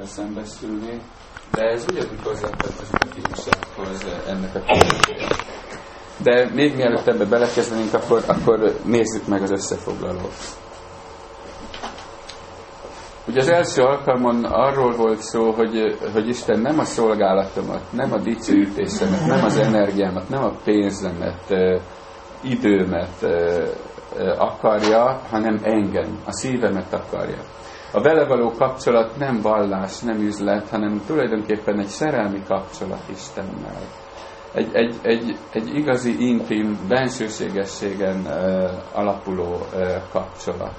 szembesülni, de ez ugyanúgy hozzátartozik a tímusához ennek a kérdésére. De még mielőtt ebbe belekezdenénk, akkor nézzük meg az összefoglalót. Ugye az első alkalmon arról volt szó, hogy Isten nem a szolgálatomat, nem a dicsőítésemet, nem az energiámat, nem a pénzemet, időmet akarja, hanem engem, a szívemet akarja. A vele való kapcsolat nem vallás, nem üzlet, hanem tulajdonképpen egy szerelmi kapcsolat Istennel. Egy igazi, intim, bensőségességen alapuló kapcsolat.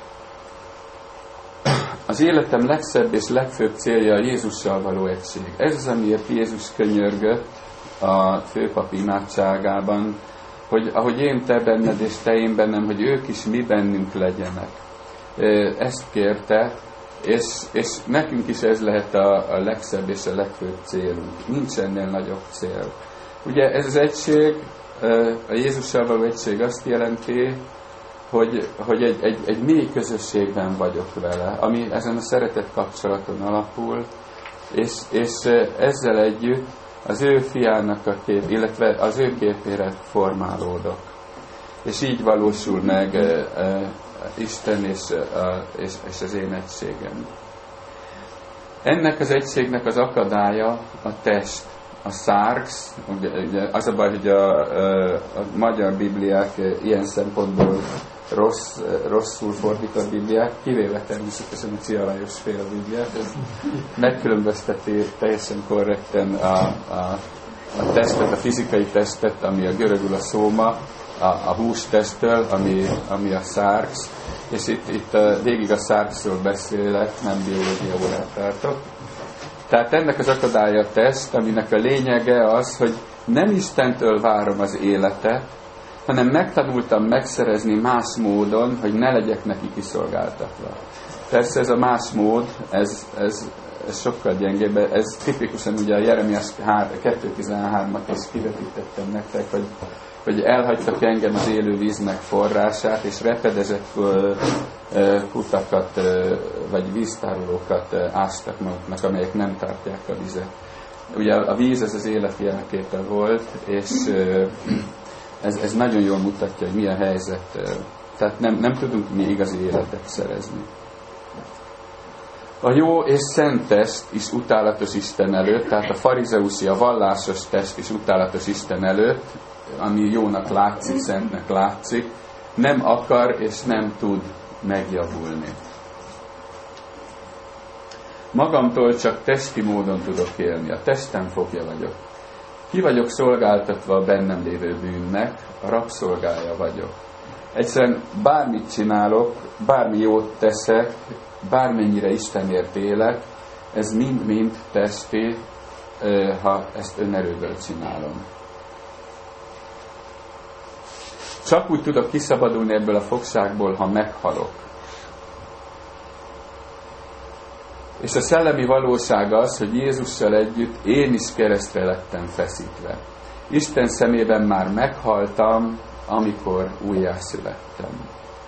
Az életem legszebb és legfőbb célja a Jézussal való egység. Ez az, amiért Jézus könyörgött a főpap imádságában, hogy ahogy én te benned és te én bennem, hogy ők is mi bennünk legyenek. Ezt kérte, és nekünk is ez lehet a legszebb és a legfőbb célunk. Nincs ennél nagyobb cél. Ugye ez az egység, a Jézussal való egység azt jelenti, hogy egy mély közösségben vagyok vele, ami ezen a szeretet kapcsolaton alapul, és ezzel együtt az ő fiának a kép, illetve az ő képére formálódok. És így valósul meg Isten és az én egységem. Ennek az egységnek az akadálya a test, a szárx, ugye az a baj, hogy a magyar bibliák ilyen szempontból rosszul fordított bibliák, kivéve természetesen a Csia Lajos féle bibliát, ez megkülönbözteti teljesen korrekten a testet, a fizikai testet, ami a görögül a szóma, a hústesttől, ami a szárx, és itt végig a szárxról beszélek, nem biológia órát tartok. Tehát ennek az akadálya a test, aminek a lényege az, hogy nem Istentől várom az életet, hanem megtanultam megszerezni más módon, hogy ne legyek neki kiszolgáltatva. Persze ez a más mód, ez sokkal gyengébb, ez tipikusan ugye a Jeremiás 2.13-at is kivetítettem nektek, hogy elhagytak engem az élő víznek forrását, és repedezett kutakat, vagy víztárolókat ástak maguknak, amelyek nem tartják a vizet. Ugye a víz ez az élet jelképe volt, és ez nagyon jól mutatja, hogy mi a helyzet. Tehát nem tudunk mi igazi életet szerezni. A jó és szent test is utálatos Isten előtt, tehát a farizeusi, a vallásos test is utálatos Isten előtt, ami jónak látszik, szentnek látszik, nem akar és nem tud megjavulni. Magamtól csak testi módon tudok élni, a testem fogja vagyok. Ki vagyok szolgáltatva a bennem lévő bűnnek, a rabszolgája vagyok. Egyszerűen bármit csinálok, bármi jót teszek, bármennyire Istenért élek, ez mind-mind testi, ha ezt önerőből csinálom. Csak úgy tudok kiszabadulni ebből a fogságból, ha meghalok. És a szellemi valóság az, hogy Jézussal együtt én is keresztre lettem feszítve. Isten szemében már meghaltam, amikor újjászülettem.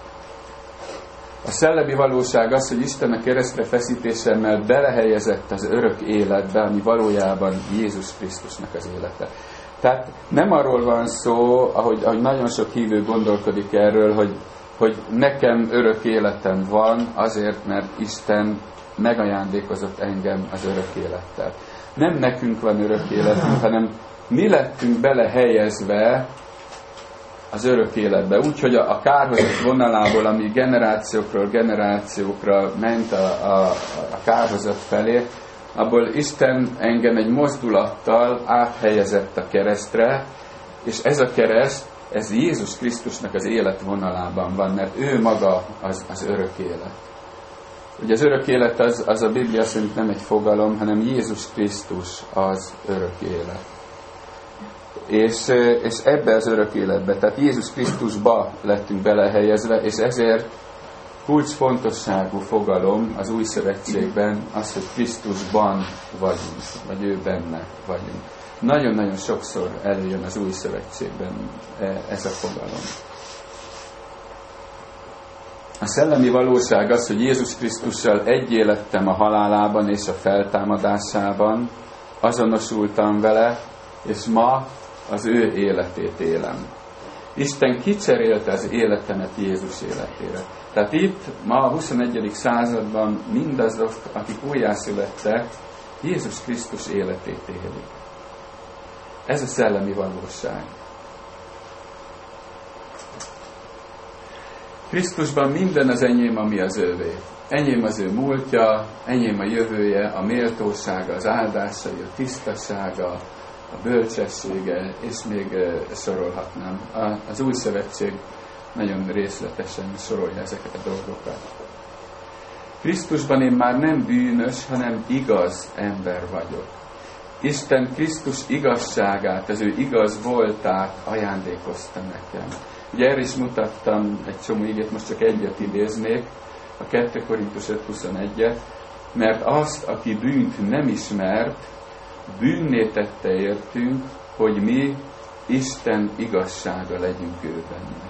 A szellemi valóság az, hogy Isten a keresztre feszítésemmel belehelyezett az örök életbe, ami valójában Jézus Krisztusnak az élete. Tehát nem arról van szó, ahogy nagyon sok hívő gondolkodik erről, hogy nekem örök életem van azért, mert Isten megajándékozott engem az örök élettel. Nem nekünk van örök életünk, hanem mi lettünk belehelyezve az örök életbe. Úgyhogy a kárhozat vonalából, ami generációkról generációkra ment a kárhozat felé, abból Isten engem egy mozdulattal áthelyezett a keresztre, és ez a kereszt, ez Jézus Krisztusnak az életvonalában van, mert ő maga az örök élet. Ugye az örök élet az a Biblia szerint nem egy fogalom, hanem Jézus Krisztus az örök élet. És ebbe az örök életbe, tehát Jézus Krisztusba lettünk belehelyezve, és ezért kulcsfontosságú fogalom az új szövetségben az, hogy Krisztusban vagyunk, vagy ő benne vagyunk. Nagyon-nagyon sokszor előjön az új szövetségben ez a fogalom. A szellemi valóság az, hogy Jézus Krisztussal egyé lettem a halálában és a feltámadásában, azonosultam vele, és ma az ő életét élem. Isten kicserélte az életemet Jézus életére. Tehát itt, ma a 21. században mindazok, akik újjászülettek, Jézus Krisztus életét élik. Ez a szellemi valóság. Krisztusban minden az enyém, ami az övé. Enyém az ő múltja, enyém a jövője, a méltósága, az áldásai, a tisztasága, a bölcsessége, és még sorolhatnám. Az Új Szövetség nagyon részletesen sorolja ezeket a dolgokat. Krisztusban én már nem bűnös, hanem igaz ember vagyok. Isten Krisztus igazságát, az ő igaz voltát ajándékozta nekem. Ugye erre is mutattam egy csomó igét, most csak egyet idéznék, a 2 Korintus 5.21-et, mert azt, aki bűnt nem ismert, bűnné tette értünk, hogy mi Isten igazsága legyünk ő benne.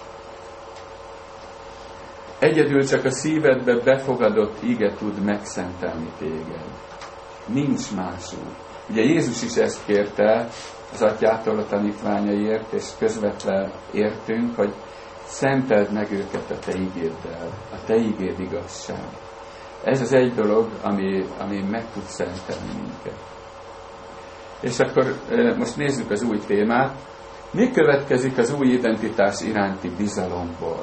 Egyedül csak a szívedbe befogadott ige tud megszentelni téged. Nincs más út. Ugye Jézus is ezt kérte az Atyától a tanítványaiért, és közvetve értünk, hogy szenteld meg őket a te igéddel, a te igéd igazság. Ez az egy dolog, ami meg tud szentelni minket. És akkor most nézzük az új témát. Mi következik az új identitás iránti bizalomból?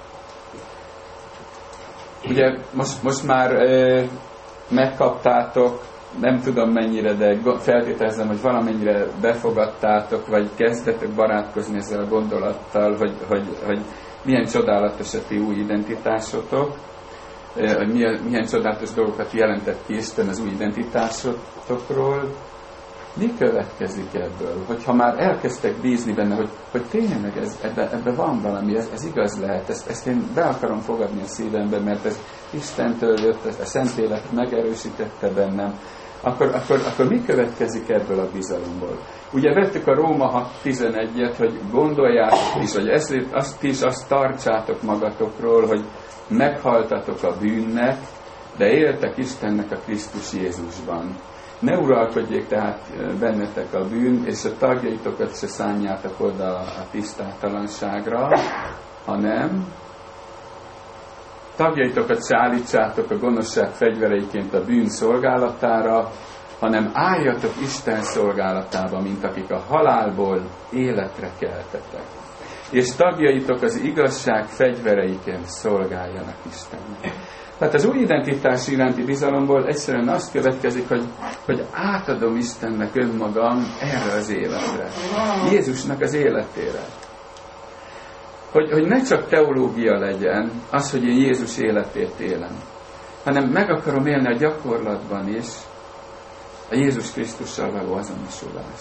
Ugye most már megkaptátok, nem tudom mennyire, de feltételezem, hogy valamennyire befogadtátok, vagy kezdetek barátkozni ezzel a gondolattal, hogy milyen csodálatos a ti új identitásotok, hogy milyen csodálatos dolgokat jelentett ki Isten az új identitásotokról. Mi következik ebből? Hogyha már elkezdtek bízni benne, hogy tényleg ebben van valami, ez igaz lehet, ezt én be akarom fogadni a szívembe, mert ez Istentől jött, a Szentlélek megerősítette bennem, akkor mi következik ebből a bizalomból? Ugye vettük a Róma 6.11-et, hogy gondoljátok is, hogy azt tartsátok magatokról, hogy meghaltatok a bűnnek, de éltek Istennek a Krisztus Jézusban. Ne uralkodjék tehát bennetek a bűn, és a tagjaitokat se szánjátok oda a tisztátalanságra, hanem tagjaitokat se állítsátok a gonoszság fegyvereiként a bűn szolgálatára, hanem álljatok Isten szolgálatába, mint akik a halálból életre keltetek. És tagjaitok az igazság fegyvereiként szolgáljanak Istennek. Tehát az új identitás iránti bizalomból egyszerűen azt következik, hogy átadom Istennek önmagam erre az életre. Jézusnak az életére. Hogy ne csak teológia legyen az, hogy én Jézus életét élem, hanem meg akarom élni a gyakorlatban is a Jézus Krisztussal való azonosulás.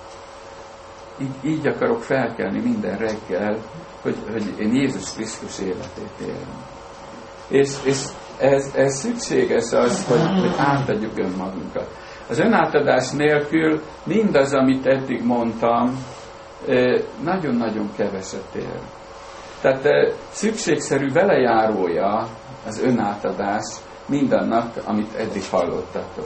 Így akarok felkelni minden reggel, hogy én Jézus Krisztus életét élem. És ez szükséges az, hogy átadjuk önmagunkat. Az önátadás nélkül mindaz, amit eddig mondtam, nagyon-nagyon keveset ér. Tehát szükségszerű velejárója az önátadás mindannak, amit eddig hallottatok.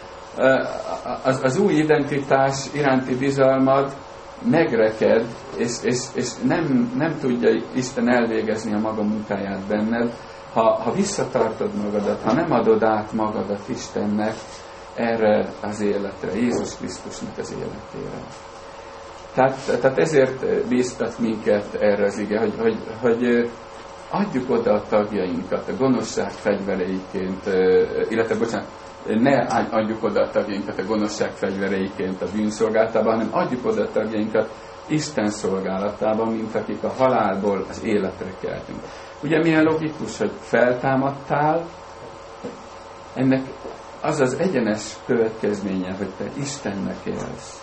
Az új identitás iránti bizalmad megreked, és nem tudja Isten elvégezni a maga munkáját benned, ha visszatartod magadat, ha nem adod át magadat Istennek erre az életre, Jézus Krisztusnak az életére. Tehát ezért bíztat minket erre az ige, hogy adjuk oda a tagjainkat a gonoszság fegyvereiként, illetve ne adjuk oda a tagjainkat a gonoszság fegyvereiként a bűnszolgálatába, hanem adjuk oda a tagjainkat Isten szolgálatában, mint akik a halálból az életre keltünk. Ugye milyen logikus, hogy feltámadtál, ennek az az egyenes következménye, hogy te Istennek élsz.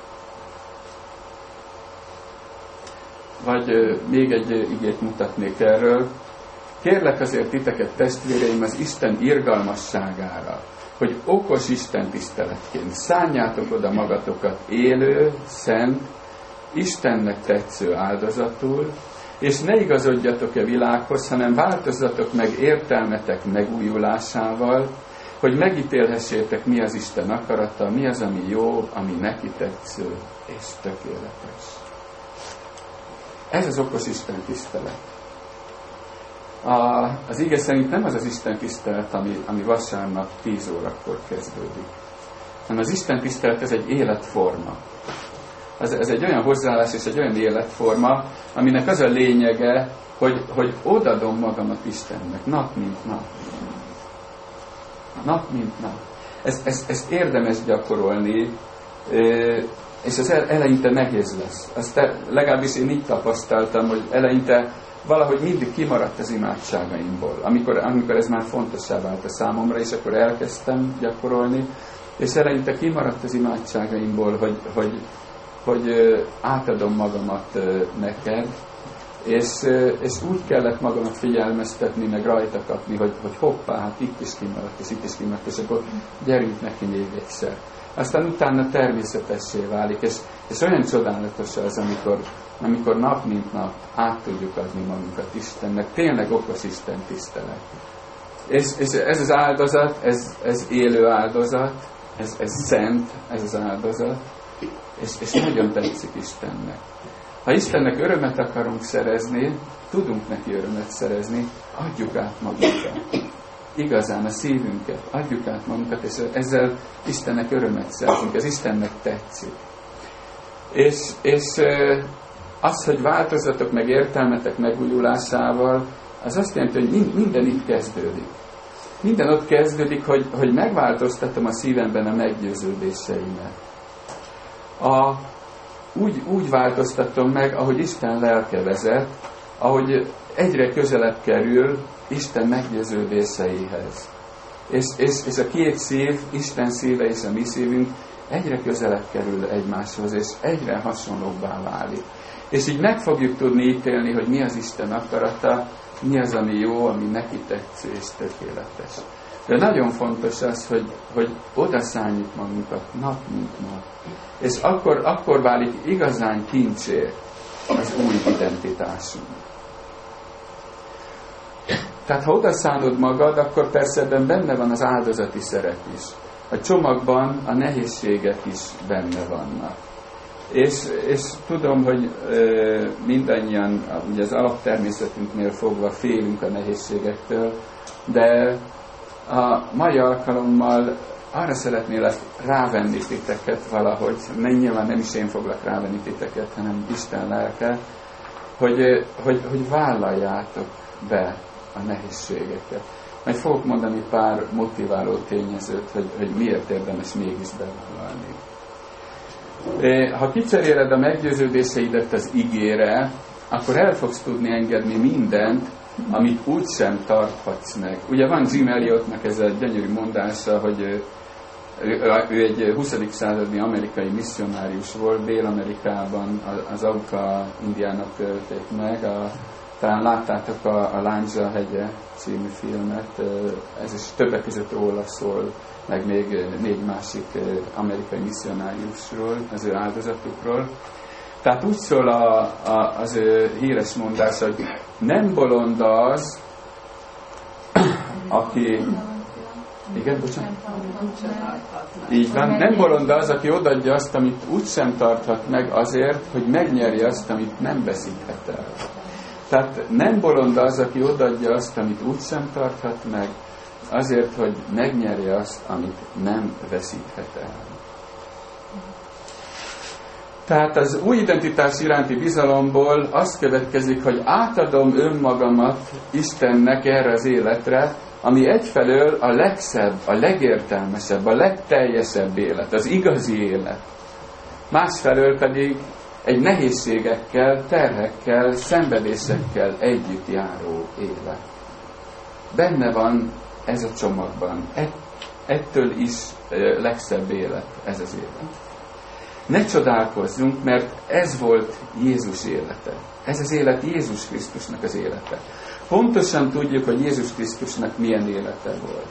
Vagy még egy igét mutatnék erről. Kérlek azért titeket, testvéreim, az Isten irgalmasságára, hogy okos Isten tiszteletként szánjátok oda magatokat élő, szent, Istennek tetsző áldozatul, És ne igazodjatok a világhoz, hanem változzatok meg értelmetek megújulásával, hogy megítélhessétek, mi az Isten akarata, mi az, ami jó, ami neki tetsző és tökéletes. Ez az okos Isten tisztelet. Az ige szerint nem az az Isten tisztelet, ami vasárnap 10 órakor kezdődik, hanem az Isten tisztelet, ez egy életforma. Ez egy olyan hozzáállás és egy olyan életforma, aminek az a lényege, hogy odadom magamat Istennek, nap mint nap. Nap mint nap. Ezt érdemes gyakorolni, és ez eleinte nehéz lesz. Azt legalábbis én így tapasztaltam, hogy eleinte valahogy mindig kimaradt az imádságaimból. Amikor ez már fontossá vált a számomra, és akkor elkezdtem gyakorolni, és eleinte kimaradt az imádságaimból, hogy átadom magamat neked, és úgy kellett magamat figyelmeztetni, meg rajta kapni, hogy hoppá, hát itt is kimaradt, és itt is kimaradt, és akkor gyerünk neki még egyszer. Aztán utána természetessé válik, és olyan csodálatos az, amikor nap mint nap át tudjuk adni magunkat Istennek. Tényleg okos Isten tisztelet. És ez az áldozat, ez élő áldozat, ez szent, ez az áldozat, és nagyon tetszik Istennek. Ha Istennek örömet akarunk szerezni, tudunk neki örömet szerezni, adjuk át magunkat. Igazán a szívünket, adjuk át magunkat, és ezzel Istennek örömet szerzünk, ez Istennek tetszik. És az, hogy változzatok meg értelmetek megújulásával, az azt jelenti, hogy minden itt kezdődik. Minden ott kezdődik, hogy megváltoztatom a szívemben a meggyőződéseimet. Úgy változtatom meg, ahogy Isten lelke vezet, ahogy egyre közelebb kerül Isten meggyőződéseihez. És a két szív, Isten szíve és a mi szívünk egyre közelebb kerül egymáshoz, és egyre hasonlóbbá válik. És így meg fogjuk tudni ítélni, hogy mi az Isten akarata, mi az, ami jó, ami neki tetsző és tökéletes. De nagyon fontos az, hogy odaszálljuk magunkat nap mint nap. És akkor válik igazán kincsé az új identitásunk. Tehát ha odaszánod magad, akkor persze ebben benne van az áldozati szerep is. A csomagban a nehézségek is benne vannak. És tudom, hogy mindannyian ugye az alaptermészetünknél fogva félünk a nehézségektől, de a mai alkalommal arra szeretnélek rávenni titeket valahogy, nyilván nem is én foglak rávenni titeket, hanem Isten lelke, hogy vállaljátok be a nehézségeket. Majd fogok mondani pár motiváló tényezőt, hogy miért érdemes mégis bevállalni. Ha kicseréled a meggyőződéseidet az igére, akkor el fogsz tudni engedni mindent, amit úgysem tarthatsz meg. Ugye van Jim Elliotnak ez a gyönyörű mondása, hogy ő egy 20. századi amerikai misszionárius volt, Dél-Amerikában, az Auca Indiának ölték meg. Talán láttátok a Lándzsa hegye című filmet, ez is többek között róla szól, meg még 4 másik amerikai misszionáriusról, az ő áldozatukról. Tehát úgy szól az ő híres mondása, hogy nem bolond az, aki... Igen, bocsánat? Így van. Nem bolond az, aki odaadja azt, amit úgysem tarthat meg azért, hogy megnyerje azt, amit nem veszíthet el. Tehát nem bolond az, aki odaadja azt, amit úgysem tarthat meg, azért, hogy megnyerje azt, amit nem veszíthet el. Tehát az új identitás iránti bizalomból azt következik, hogy átadom önmagamat Istennek erre az életre, ami egyfelől a legszebb, a legértelmesebb, a legteljesebb élet, az igazi élet. Másfelől pedig egy nehézségekkel, terhekkel, szenvedésekkel együtt járó élet. Benne van ez a csomagban. Ettől is legszebb élet ez az élet. Ne csodálkozzunk, mert ez volt Jézus élete. Ez az élet Jézus Krisztusnak az élete. Pontosan tudjuk, hogy Jézus Krisztusnak milyen élete volt.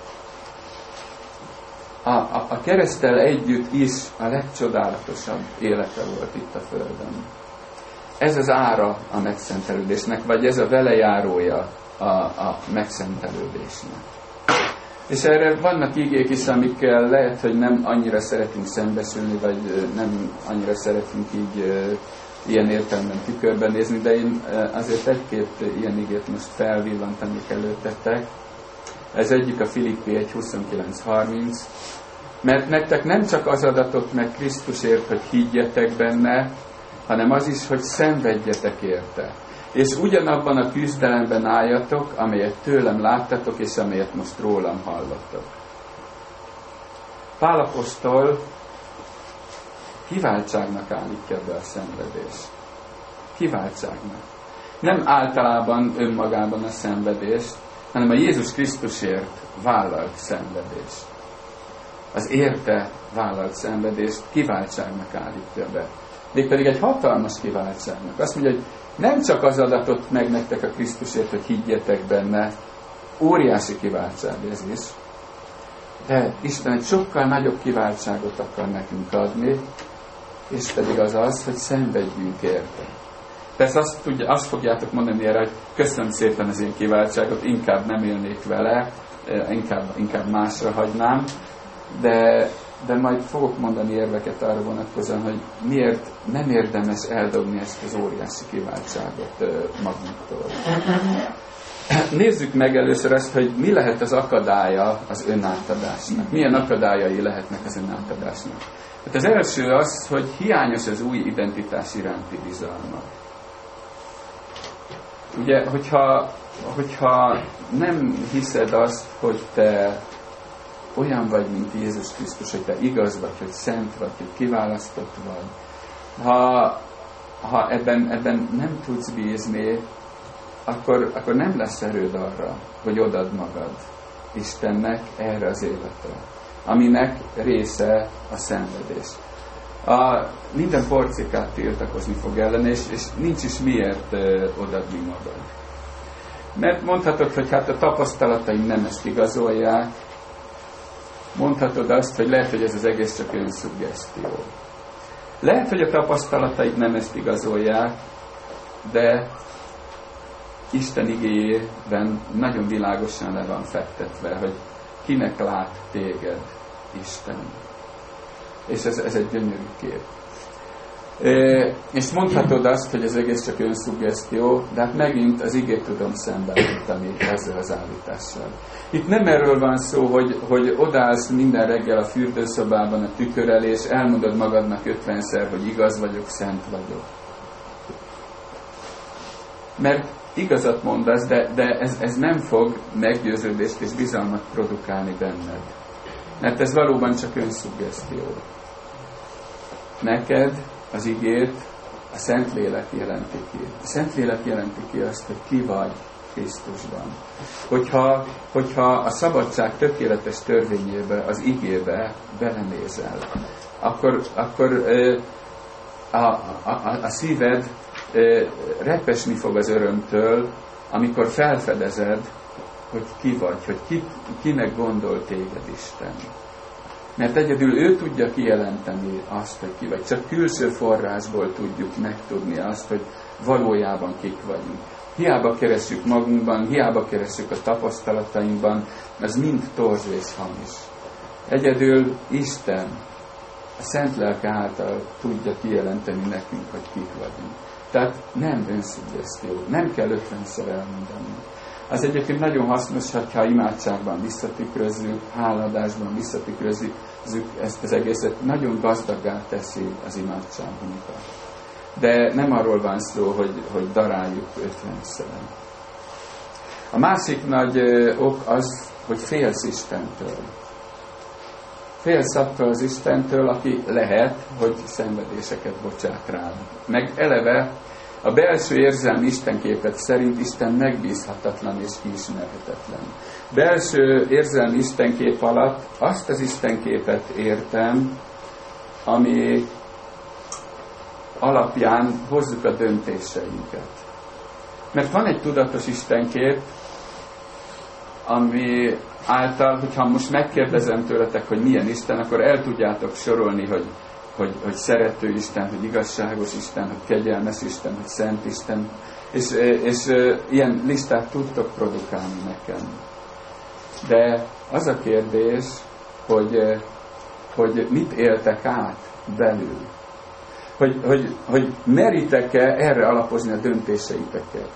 A kereszttel együtt is a legcsodálatosabb élete volt itt a Földön. ez az ára a megszentelődésnek, vagy ez a velejárója a megszentelődésnek. És erre vannak igék is, amikkel lehet, hogy nem annyira szeretünk szembesülni, vagy nem annyira szeretünk így ilyen értelemben tükörben nézni, de én azért egy-két ilyen igét most felvillantanék előttetek. Ez egyik a Filippi 1:29-30, mert nektek nem csak az adatot meg Krisztusért, hogy higgyetek benne, hanem az is, hogy szenvedjetek érte. És ugyanabban a küzdelemben álljatok, amelyet tőlem láttatok, és amelyet most rólam hallottok. Pál apostol kiváltságnak állítja be a szenvedést. Kiváltságnak. Nem általában önmagában a szenvedést, hanem a Jézus Krisztusért vállalt szenvedést. Az érte vállalt szenvedést kiváltságnak állítja be. Mégpedig egy hatalmas kiváltságnak. Azt mondja, hogy nem csak az adatot meg nektek a Krisztusért, hogy higgyetek benne, óriási kiváltság ez is, de Isten egy sokkal nagyobb kiváltságot akar nekünk adni, és pedig az, hogy szenvedjünk érte. Persze azt fogjátok mondani erre, hogy köszönöm szépen az én kiváltságot, inkább nem élnék vele, inkább másra hagynám, de majd fogok mondani érveket arra vonatkozóan, hogy miért nem érdemes eldobni ezt az óriási kiváltságot magunktól. Nézzük meg először azt, hogy mi lehet az akadálya az önátadásnak. Milyen akadályai lehetnek az önátadásnak. Hát az első az, hogy hiányos az új identitás iránti bizalma. Ugye, hogyha nem hiszed azt, hogy te olyan vagy, mint Jézus Krisztus, hogy te igaz vagy, hogy szent vagy, hogy kiválasztott vagy. Ha ebben nem tudsz bízni, akkor nem lesz erőd arra, hogy odad magad Istennek erre az életre, aminek része a szenvedés. Minden porcikát tiltakozni fog ellene, és nincs is miért odadni magad. Mert mondhatod, hogy hát a tapasztalataim nem ezt igazolják, mondhatod azt, hogy lehet, hogy ez az egész csak önszuggesztió. Lehet, hogy a tapasztalataid nem ezt igazolják, de Isten igéjében nagyon világosan le van fektetve, hogy kinek lát téged Isten. És ez egy gyönyörű kép. És mondhatod azt, hogy ez egész csak önszuggesztió, de hát megint az igét tudom szembeállítani ezzel az állítással. Itt nem erről van szó, hogy odállsz minden reggel a fürdőszobában a tükör elé, és elmondod magadnak 50-szer, hogy igaz vagyok, szent vagyok. Mert igazat mondasz, de ez nem fog meggyőződést és bizalmat produkálni benned. Mert ez valóban csak önszuggesztió. Neked az igét a Szentlélek jelenti ki. A Szentlélek jelenti ki azt, hogy ki vagy Krisztusban. Hogyha a szabadság tökéletes törvényébe, az igébe belenézel, akkor a szíved repesni fog az örömtől, amikor felfedezed, hogy ki vagy, hogy kinek gondol téged Isten. Mert egyedül ő tudja kijelenteni azt, hogy ki vagy. Csak külső forrásból tudjuk megtudni azt, hogy valójában kik vagyunk. Hiába keressük magunkban, hiába keressük a tapasztalatainkban, ez mind torz és hamis. Egyedül Isten a Szent Lelke által tudja kijelenteni nekünk, hogy kik vagyunk. Tehát nem önszuggesztió, nem kell 50-szer elmondani. Az egyébként nagyon hasznos, ha imádságban visszatükrözzük, hálaadásban visszatükrözzük ezt az egészet, nagyon gazdaggá teszi az imádságunkat. De nem arról van szó, hogy daráljuk 50-szer. A másik nagy ok az, hogy félsz Istentől. Félsz attól az Istentől, aki lehet, hogy szenvedéseket bocsát rá. Meg eleve a belső érzelmi Istenképet szerint Isten megbízhatatlan és kiismerhetetlen. Belső érzelmi Istenkép alatt azt az Istenképet értem, ami alapján hozzuk a döntéseinket. Mert van egy tudatos Istenkép, ami által, hogyha most megkérdezem tőletek, hogy milyen Isten, akkor el tudjátok sorolni, hogy hogy szerető Isten, hogy igazságos Isten, hogy kegyelmes Isten, hogy szent Isten, és ilyen listát tudtok produkálni nekem. De az a kérdés, hogy mit éltek át belül. Hogy meritek-e erre alapozni a döntéseiteket.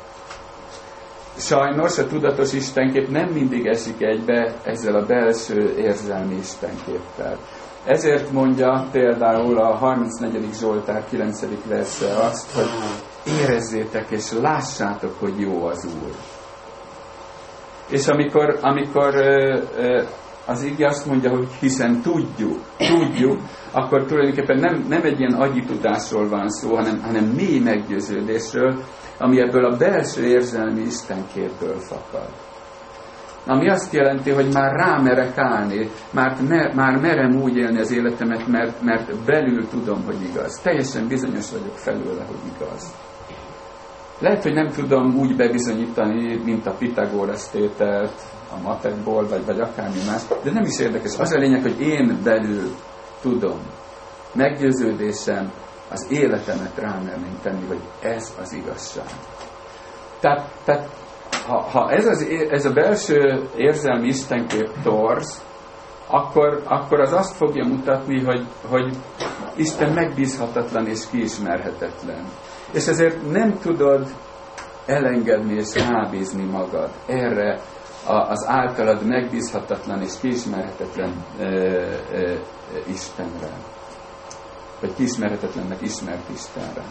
Sajnos a tudatos istenkép nem mindig esik egybe ezzel a belső érzelmi istenképpel. Ezért mondja például a 34. Zsoltár 9. verse azt, hogy érezzétek és lássátok, hogy jó az Úr. És amikor az ige azt mondja, hogy hiszen tudjuk, akkor tulajdonképpen nem egy ilyen agyi tudásról van szó, hanem mély meggyőződésről, ami ebből a belső érzelmi istenképből fakad. Ami azt jelenti, hogy már rámerek állni, már merem úgy élni az életemet, mert belül tudom, hogy igaz. Teljesen bizonyos vagyok felőle, hogy igaz. Lehet, hogy nem tudom úgy bebizonyítani, mint a Pitagórasz tételt a matekból, vagy akármi más, de nem is érdekes. Az a lényeg, hogy én belül tudom. Meggyőződésem, az életemet rámerném tenni, hogy ez az igazság. Tehát ha ez a belső érzelmi istenkép torz, akkor az azt fogja mutatni, hogy Isten megbízhatatlan és kiismerhetetlen. És ezért nem tudod elengedni és rábízni magad erre az általad megbízhatatlan és kiismerhetetlen Istenre. Vagy kiismerhetetlennek ismert Istenre.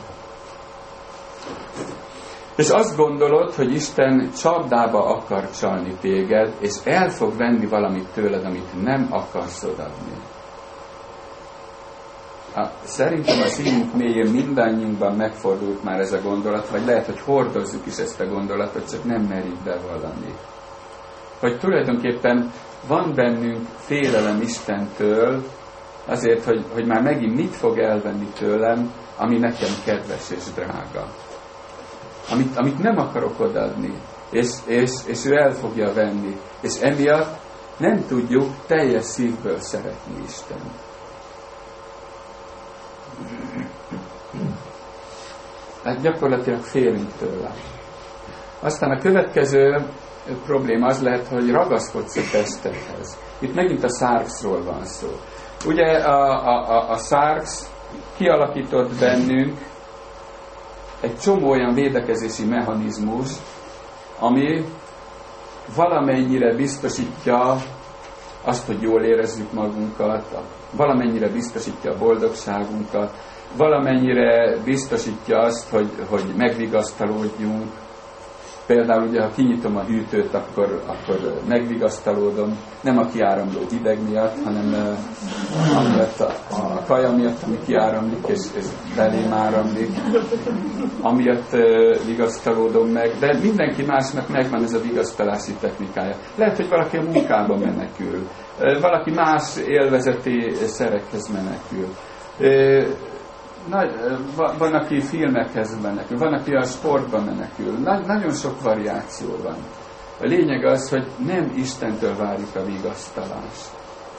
És azt gondolod, hogy Isten csapdába akar csalni téged, és el fog venni valamit tőled, amit nem akarsz odaadni. Szerintem a szívünk mélyén mindannyiunkban megfordult már ez a gondolat, vagy lehet, hogy hordozzuk is ezt a gondolatot, csak nem merjük bevallani. Hogy tulajdonképpen van bennünk félelem Istentől, azért, hogy már megint mit fog elvenni tőlem, ami nekem kedves és drága. Amit nem akarok odaadni, és ő el fogja venni. És emiatt nem tudjuk teljes szívből szeretni Istent. Hát gyakorlatilag félünk tőle. Aztán a következő probléma az lehet, hogy ragaszkodsz a testedhez. Itt megint a sarxról van szó. Ugye a sarx kialakított bennünk egy csomó olyan védekezési mechanizmus, ami valamennyire biztosítja azt, hogy jól érezzük magunkat, valamennyire biztosítja a boldogságunkat, valamennyire biztosítja azt, hogy megvigasztalódjunk. Például ugye, ha kinyitom a hűtőt, akkor megvigasztalódom, nem a kiáramló hideg miatt, hanem amiatt a kaja miatt, ami kiáramlik, és belém áramlik, amiatt vigasztalódom meg. De mindenki másnak megvan ez a vigasztalási technikája. Lehet, hogy valaki a munkába menekül, valaki más élvezeti szerekhez menekül. Van, aki filmekhez menekül, van, aki a sportban menekül. Nagyon sok variáció van. A lényeg az, hogy nem Istentől várjuk a vigasztalást.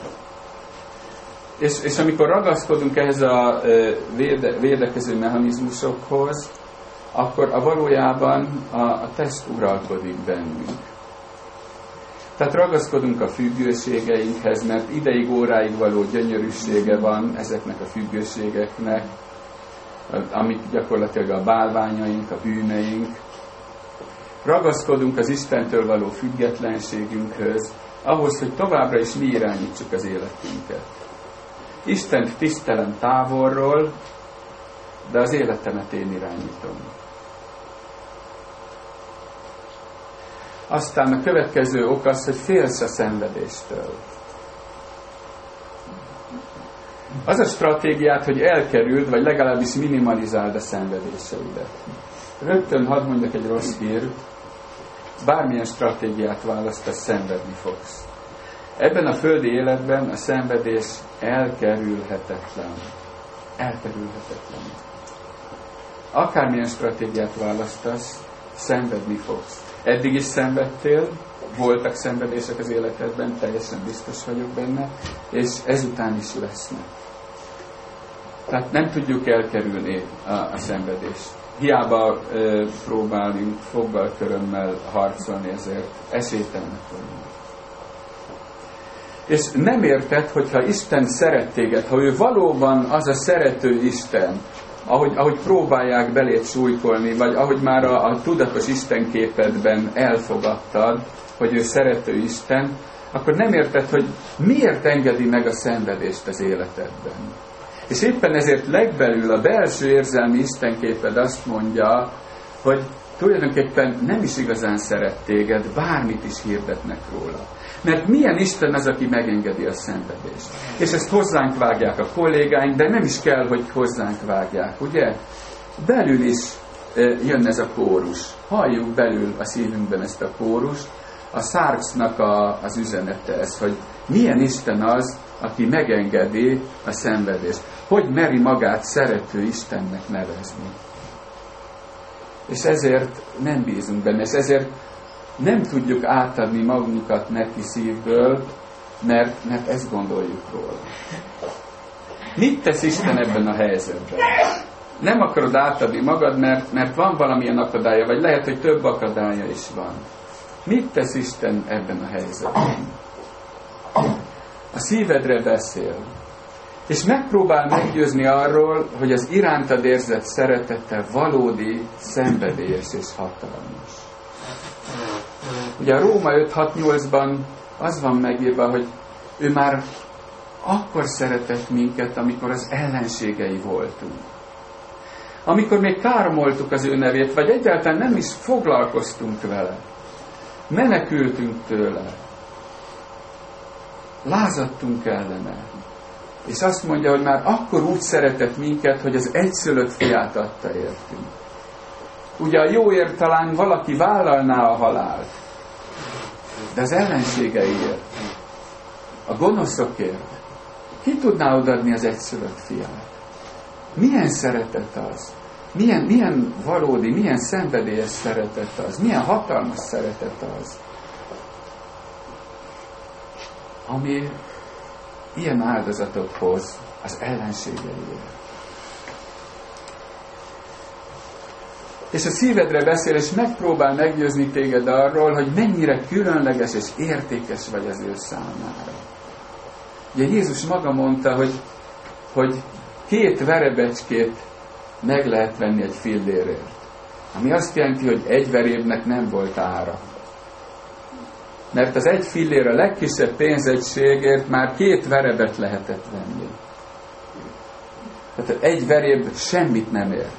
És amikor ragaszkodunk ehhez a védekező mechanizmusokhoz, akkor valójában a test uralkodik bennünk. Tehát ragaszkodunk a függőségeinkhez, mert ideig, óráig való gyönyörűsége van ezeknek a függőségeknek, amik gyakorlatilag a bálványaink, a bűneink. Ragaszkodunk az Istentől való függetlenségünkhöz, ahhoz, hogy továbbra is mi irányítsuk az életünket. Istent tisztelem távolról, de az életemet én irányítom. Aztán a következő ok az, hogy félsz a szenvedéstől. Az a stratégiát, hogy elkerüld, vagy legalábbis minimalizáld a szenvedéseidet. Rögtön hadd mondjak egy rossz hírt, bármilyen stratégiát választasz, szenvedni fogsz. Ebben a földi életben a szenvedés elkerülhetetlen. Elkerülhetetlen. Akármilyen stratégiát választasz, szenvedni fogsz. Eddig is szenvedtél, voltak szenvedések az életedben, teljesen biztos vagyok benne, és ezután is lesznek. Tehát nem tudjuk elkerülni a szenvedést. Hiába próbálunk foggal körömmel harcolni ezért, esélytelenek vagyunk. És nem érted, hogyha Isten szeret téged, ha ő valóban az a szerető Isten, ahogy próbálják beléd súlykolni, vagy ahogy már a tudatos Istenképedben elfogadtad, hogy ő szerető Isten, akkor nem érted, hogy miért engedi meg a szenvedést az életedben. És éppen ezért legbelül a belső érzelmi Istenképed azt mondja, hogy tulajdonképpen nem is igazán szeret téged, bármit is hirdetnek róla. Mert milyen Isten az, aki megengedi a szenvedést? És ezt hozzánk vágják a kollégáink, de nem is kell, hogy hozzánk vágják, ugye? Belül is jön ez a kórus. Halljuk belül a szívünkben ezt a kórust. A Sarksnak az üzenete ez, hogy milyen Isten az, aki megengedi a szenvedést. Hogy meri magát szerető Istennek nevezni. És ezért nem bízunk benne, és ezért nem tudjuk átadni magunkat neki szívből, mert ezt gondoljuk róla. Mit tesz Isten ebben a helyzetben? Nem akarod átadni magad, mert van valamilyen akadálya, vagy lehet, hogy több akadálya is van. Mit tesz Isten ebben a helyzetben? A szívedre beszél, és megpróbál meggyőzni arról, hogy az irántad érzett szeretete valódi, szenvedélyes és hatalmas. Ugye a Róma 5.6.8-ban az van megírva, hogy ő már akkor szeretett minket, amikor az ellenségei voltunk. Amikor még káromoltuk az ő nevét, vagy egyáltalán nem is foglalkoztunk vele. Menekültünk tőle. Lázadtunk ellene. És azt mondja, hogy már akkor úgy szeretett minket, hogy az egyszülött fiát adta értünk. Ugye a jóért talán valaki vállalná a halált, de az ellenségeiért, a gonoszokért ki tudná odaadni az egyszülött fiát? Milyen szeretet az? Milyen valódi, milyen szenvedélyes szeretet az? Milyen hatalmas szeretet az? Ami ilyen áldozatot hoz az ellenségeiért. És a szívedre beszél, és megpróbál meggyőzni téged arról, hogy mennyire különleges és értékes vagy az ő számára. Ugye Jézus maga mondta, hogy 2 verebecskét meg lehet venni egy fillérért. Ami azt jelenti, hogy egy verébnek nem volt ára. Mert az egy fillér a legkisebb pénzegységért már 2 verebet lehetett venni. Tehát egy veréb semmit nem ért.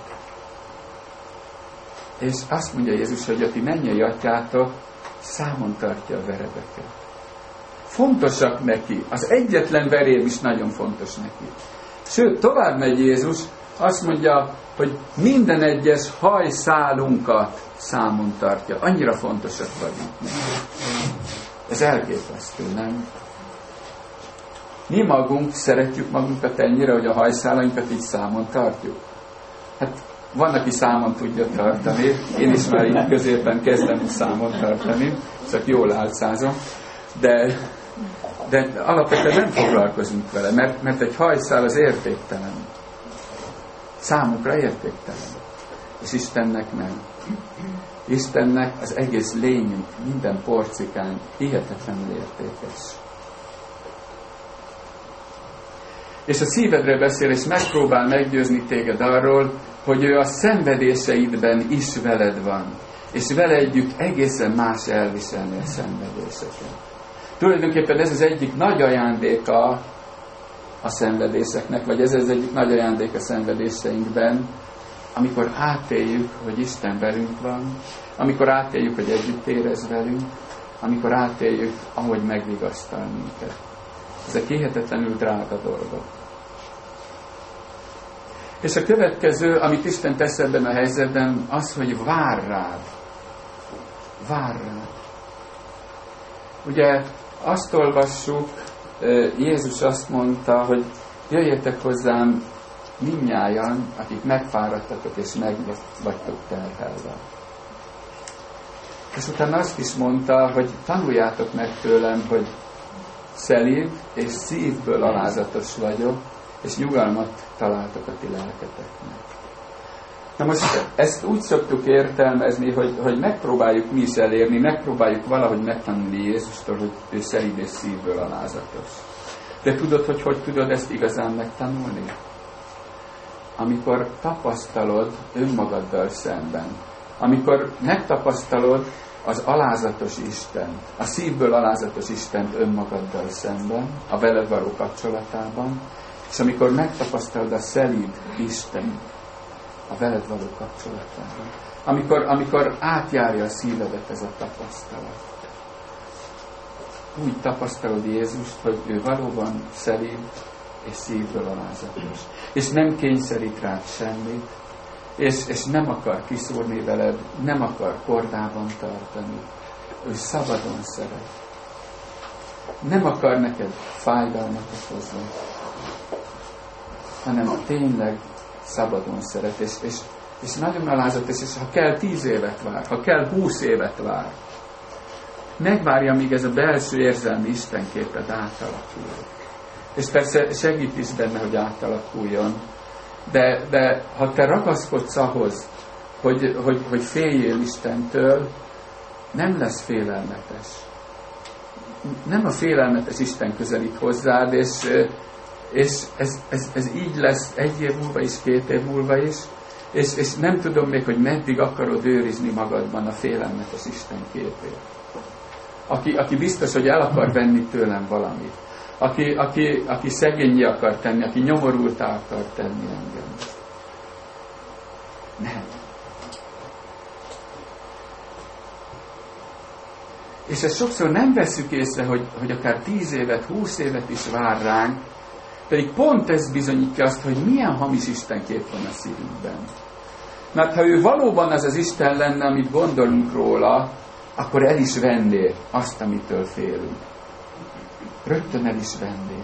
És azt mondja Jézus, hogy a ti mennyei atyátok számon tartja a verebeket. Fontosak neki. Az egyetlen veréb is nagyon fontos neki. Sőt, tovább megy Jézus, azt mondja, hogy minden egyes hajszálunkat számon tartja. Annyira fontosak vagyunk neki. Ez elképesztő, nem? Mi magunk szeretjük magunkat ennyire, hogy a hajszálainkat így számon tartjuk. Hát van, aki számon tudja tartani. Én is már így középen kezdem számon tartani, csak jól álcázom. De alapvetően nem foglalkozunk vele, mert egy hajszál az értéktelen. Számunkra értéktelen. És Istennek nem. Istennek az egész lényünk, minden porcikán hihetetlenül értékes. És a szívedre beszél, és megpróbál meggyőzni téged arról, hogy ő a szenvedéseidben is veled van. És vele együtt egészen más elviselni a szenvedéseket. Tulajdonképpen ez az egyik nagy ajándéka a szenvedéseknek, vagy ez az egyik nagy ajándék a szenvedéseinkben, amikor átéljük, hogy Isten velünk van, amikor átéljük, hogy együtt érez velünk, amikor átéljük, ahogy megvigasztal minket. Ezek hihetetlenül drága dolgok. És a következő, amit Isten tesz ebben a helyzetben, az, hogy vár rád. Vár rád. Ugye azt olvassuk, Jézus azt mondta, hogy jöjjetek hozzám mindnyájan, akik megfáradtatok és meg vagytok terhelve. És utána azt is mondta, hogy tanuljátok meg tőlem, hogy szelíd és szívből alázatos vagyok, és nyugalmat találtok a ti lelketeknek. Na most ezt úgy szoktuk értelmezni, hogy megpróbáljuk mi is elérni, megpróbáljuk valahogy megtanulni Jézustól, hogy ő szelíd és szívből alázatos. De tudod, hogy tudod ezt igazán megtanulni? Amikor tapasztalod önmagaddal szemben. Amikor megtapasztalod az alázatos Istent, a szívből alázatos Istent önmagaddal szemben, a veled való kapcsolatában, és amikor megtapasztalod a szelíd Istent a veled való kapcsolatában. Amikor átjárja a szívedet ez a tapasztalat. Úgy tapasztalod Jézust, hogy ő valóban szelíd és szívből alázatos. És nem kényszerít rád semmit, és nem akar kiszúrni veled, nem akar kordában tartani. Ő szabadon szeret. Nem akar neked fájdalmat okozni, hanem tényleg szabadon szeret, és nagyon alázatos, és ha kell 10 évet vár, ha kell 20 évet vár, megvárja, míg ez a belső érzelmi istenképed átalakul. És persze segít is benne, hogy átalakuljon, de ha te ragaszkodsz ahhoz, hogy féljél Istentől, nem lesz félelmetes. Nem a félelmetes Isten közelít hozzád, és ez így lesz 1 év múlva is, 2 év múlva is, és nem tudom még, hogy meddig akarod őrizni magadban a félelmetes Isten képét. Aki biztos, hogy el akar venni tőlem valamit. Aki szegényé akar tenni, aki nyomorultá akar tenni engem. Nem. És ezt sokszor nem veszük észre, hogy akár 10 évet, 20 évet is vár ránk, pedig pont ez bizonyítja azt, hogy milyen hamis istenkép van a szívünkben. Mert ha ő valóban az Isten lenne, amit gondolunk róla, akkor el is venné azt, amitől félünk. Rögtön el is venné.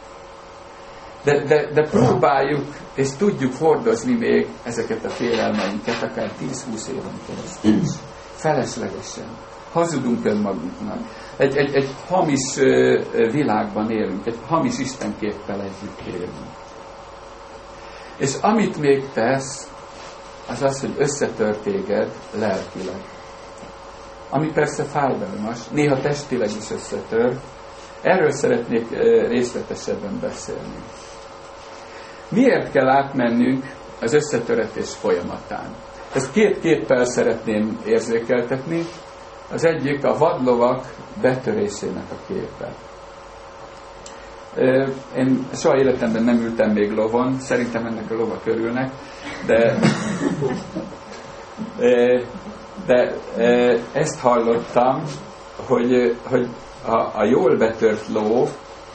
De próbáljuk, és tudjuk hordozni még ezeket a félelmeinket, akár 10-20 éven keresztül. Feleslegesen. Hazudunk önmagunknak. Egy hamis világban élünk, egy hamis istenképpel együtt élünk. És amit még tesz, az az, hogy összetör téged lelkileg. Ami persze fájdalmas, néha testileg is összetör. Erről szeretnék részletesebben beszélni. Miért kell átmennünk az összetöretés folyamatán? Ezt 2 képpel szeretném érzékeltetni. Az egyik a vadlovak betörésének a képe. Én soha életemben nem ültem még lovon, szerintem ennek a lovak örülnek, de ezt hallottam, hogy a jól betört ló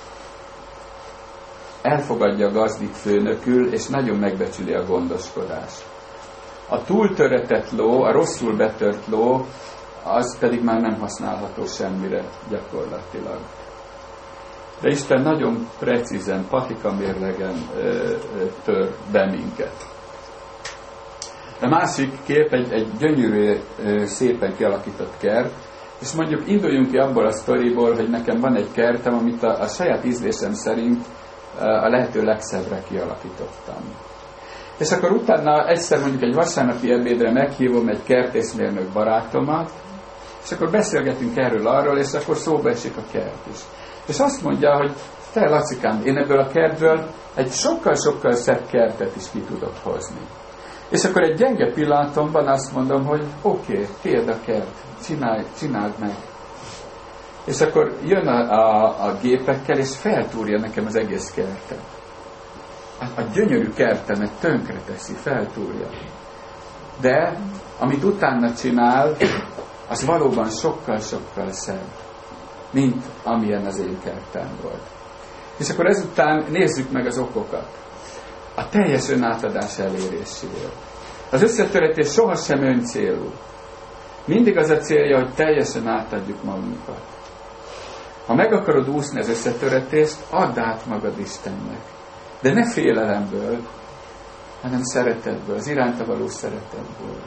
elfogadja a gazdik főnökül, és nagyon megbecsüli a gondoskodást. A túltöretett ló, a rosszul betört ló, az pedig már nem használható semmire gyakorlatilag. De Isten nagyon precízen, patikamérlegen tör be minket. A másik kép egy gyönyörű, szépen kialakított kert, és mondjuk induljunk ki abból a sztoriból, hogy nekem van egy kertem, amit a saját ízlésem szerint a lehető legszebbre kialakítottam. És akkor utána egyszer mondjuk egy vasárnapi ebédre meghívom egy kertészmérnök barátomat, és akkor beszélgetünk arról, és akkor szóba esik a kert is. És azt mondja, hogy te Lacikám, én ebből a kertből egy sokkal-sokkal szebb kertet is ki tudok hozni. És akkor egy gyenge pillanatomban azt mondom, hogy oké, tiéd a kert, csináld meg. És akkor jön a gépekkel, és feltúrja nekem az egész kertet. A gyönyörű kertemet tönkre teszi, feltúrja. De amit utána csinál, az valóban sokkal-sokkal szebb, mint amilyen az én kertem volt. És akkor ezután nézzük meg az okokat. A teljes önátadás eléréséért. Az összetöretés sohasem öncélú. Mindig az a célja, hogy teljesen átadjuk magunkat. Ha meg akarod úszni az összetöretést, add át magad Istennek. De ne félelemből, hanem szeretetből, az iránta való szeretetből.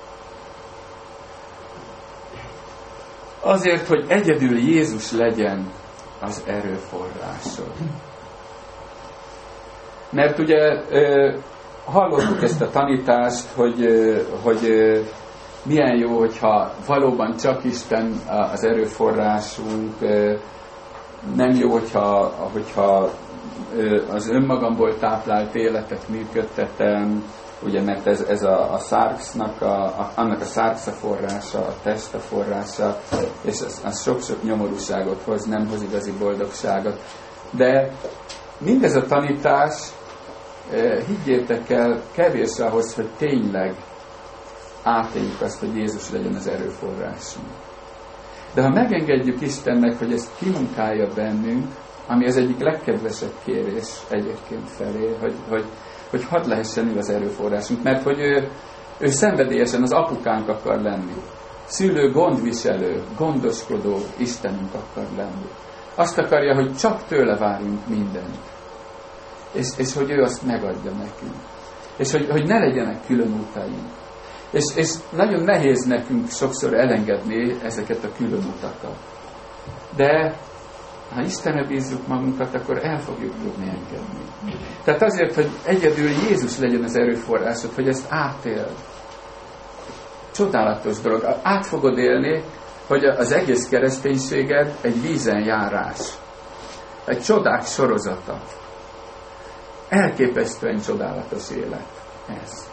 Azért, hogy egyedül Jézus legyen az erőforrásod. Mert ugye hallottuk ezt a tanítást, hogy milyen jó, hogyha valóban csak Isten az erőforrásunk, nem jó, hogyha az önmagamból táplált életet működtetem, ugye, mert ez a szárksznak, annak a szársz a forrása, a test a forrása, és az sok-sok nyomorúságot hoz, nem hoz igazi boldogságot. De mindez a tanítás, higgyétek el, kevés ahhoz, hogy tényleg átéljük azt, hogy Jézus legyen az erőforrásunk. De ha megengedjük Istennek, hogy ezt kimunkálja bennünk, ami az egyik legkedvesebb kérés egyébként felé, hogy hadd lehessen ő az erőforrásunk, mert hogy ő szenvedélyesen az apukánk akar lenni. Szülő, gondviselő, gondoskodó Istenünk akar lenni. Azt akarja, hogy csak tőle várjunk mindent. És hogy ő azt megadja nekünk. És hogy ne legyenek külön utaink. És nagyon nehéz nekünk sokszor elengedni ezeket a külön utakat. De ha Istenre bízzuk magunkat, akkor el fogjuk tudni engedni. Tehát azért, hogy egyedül Jézus legyen az erőforrásod, hogy ezt átéld. Csodálatos dolog. Át fogod élni, hogy az egész kereszténységed egy vízen járás. Egy csodák sorozata. Elképesztően csodálatos élet ez.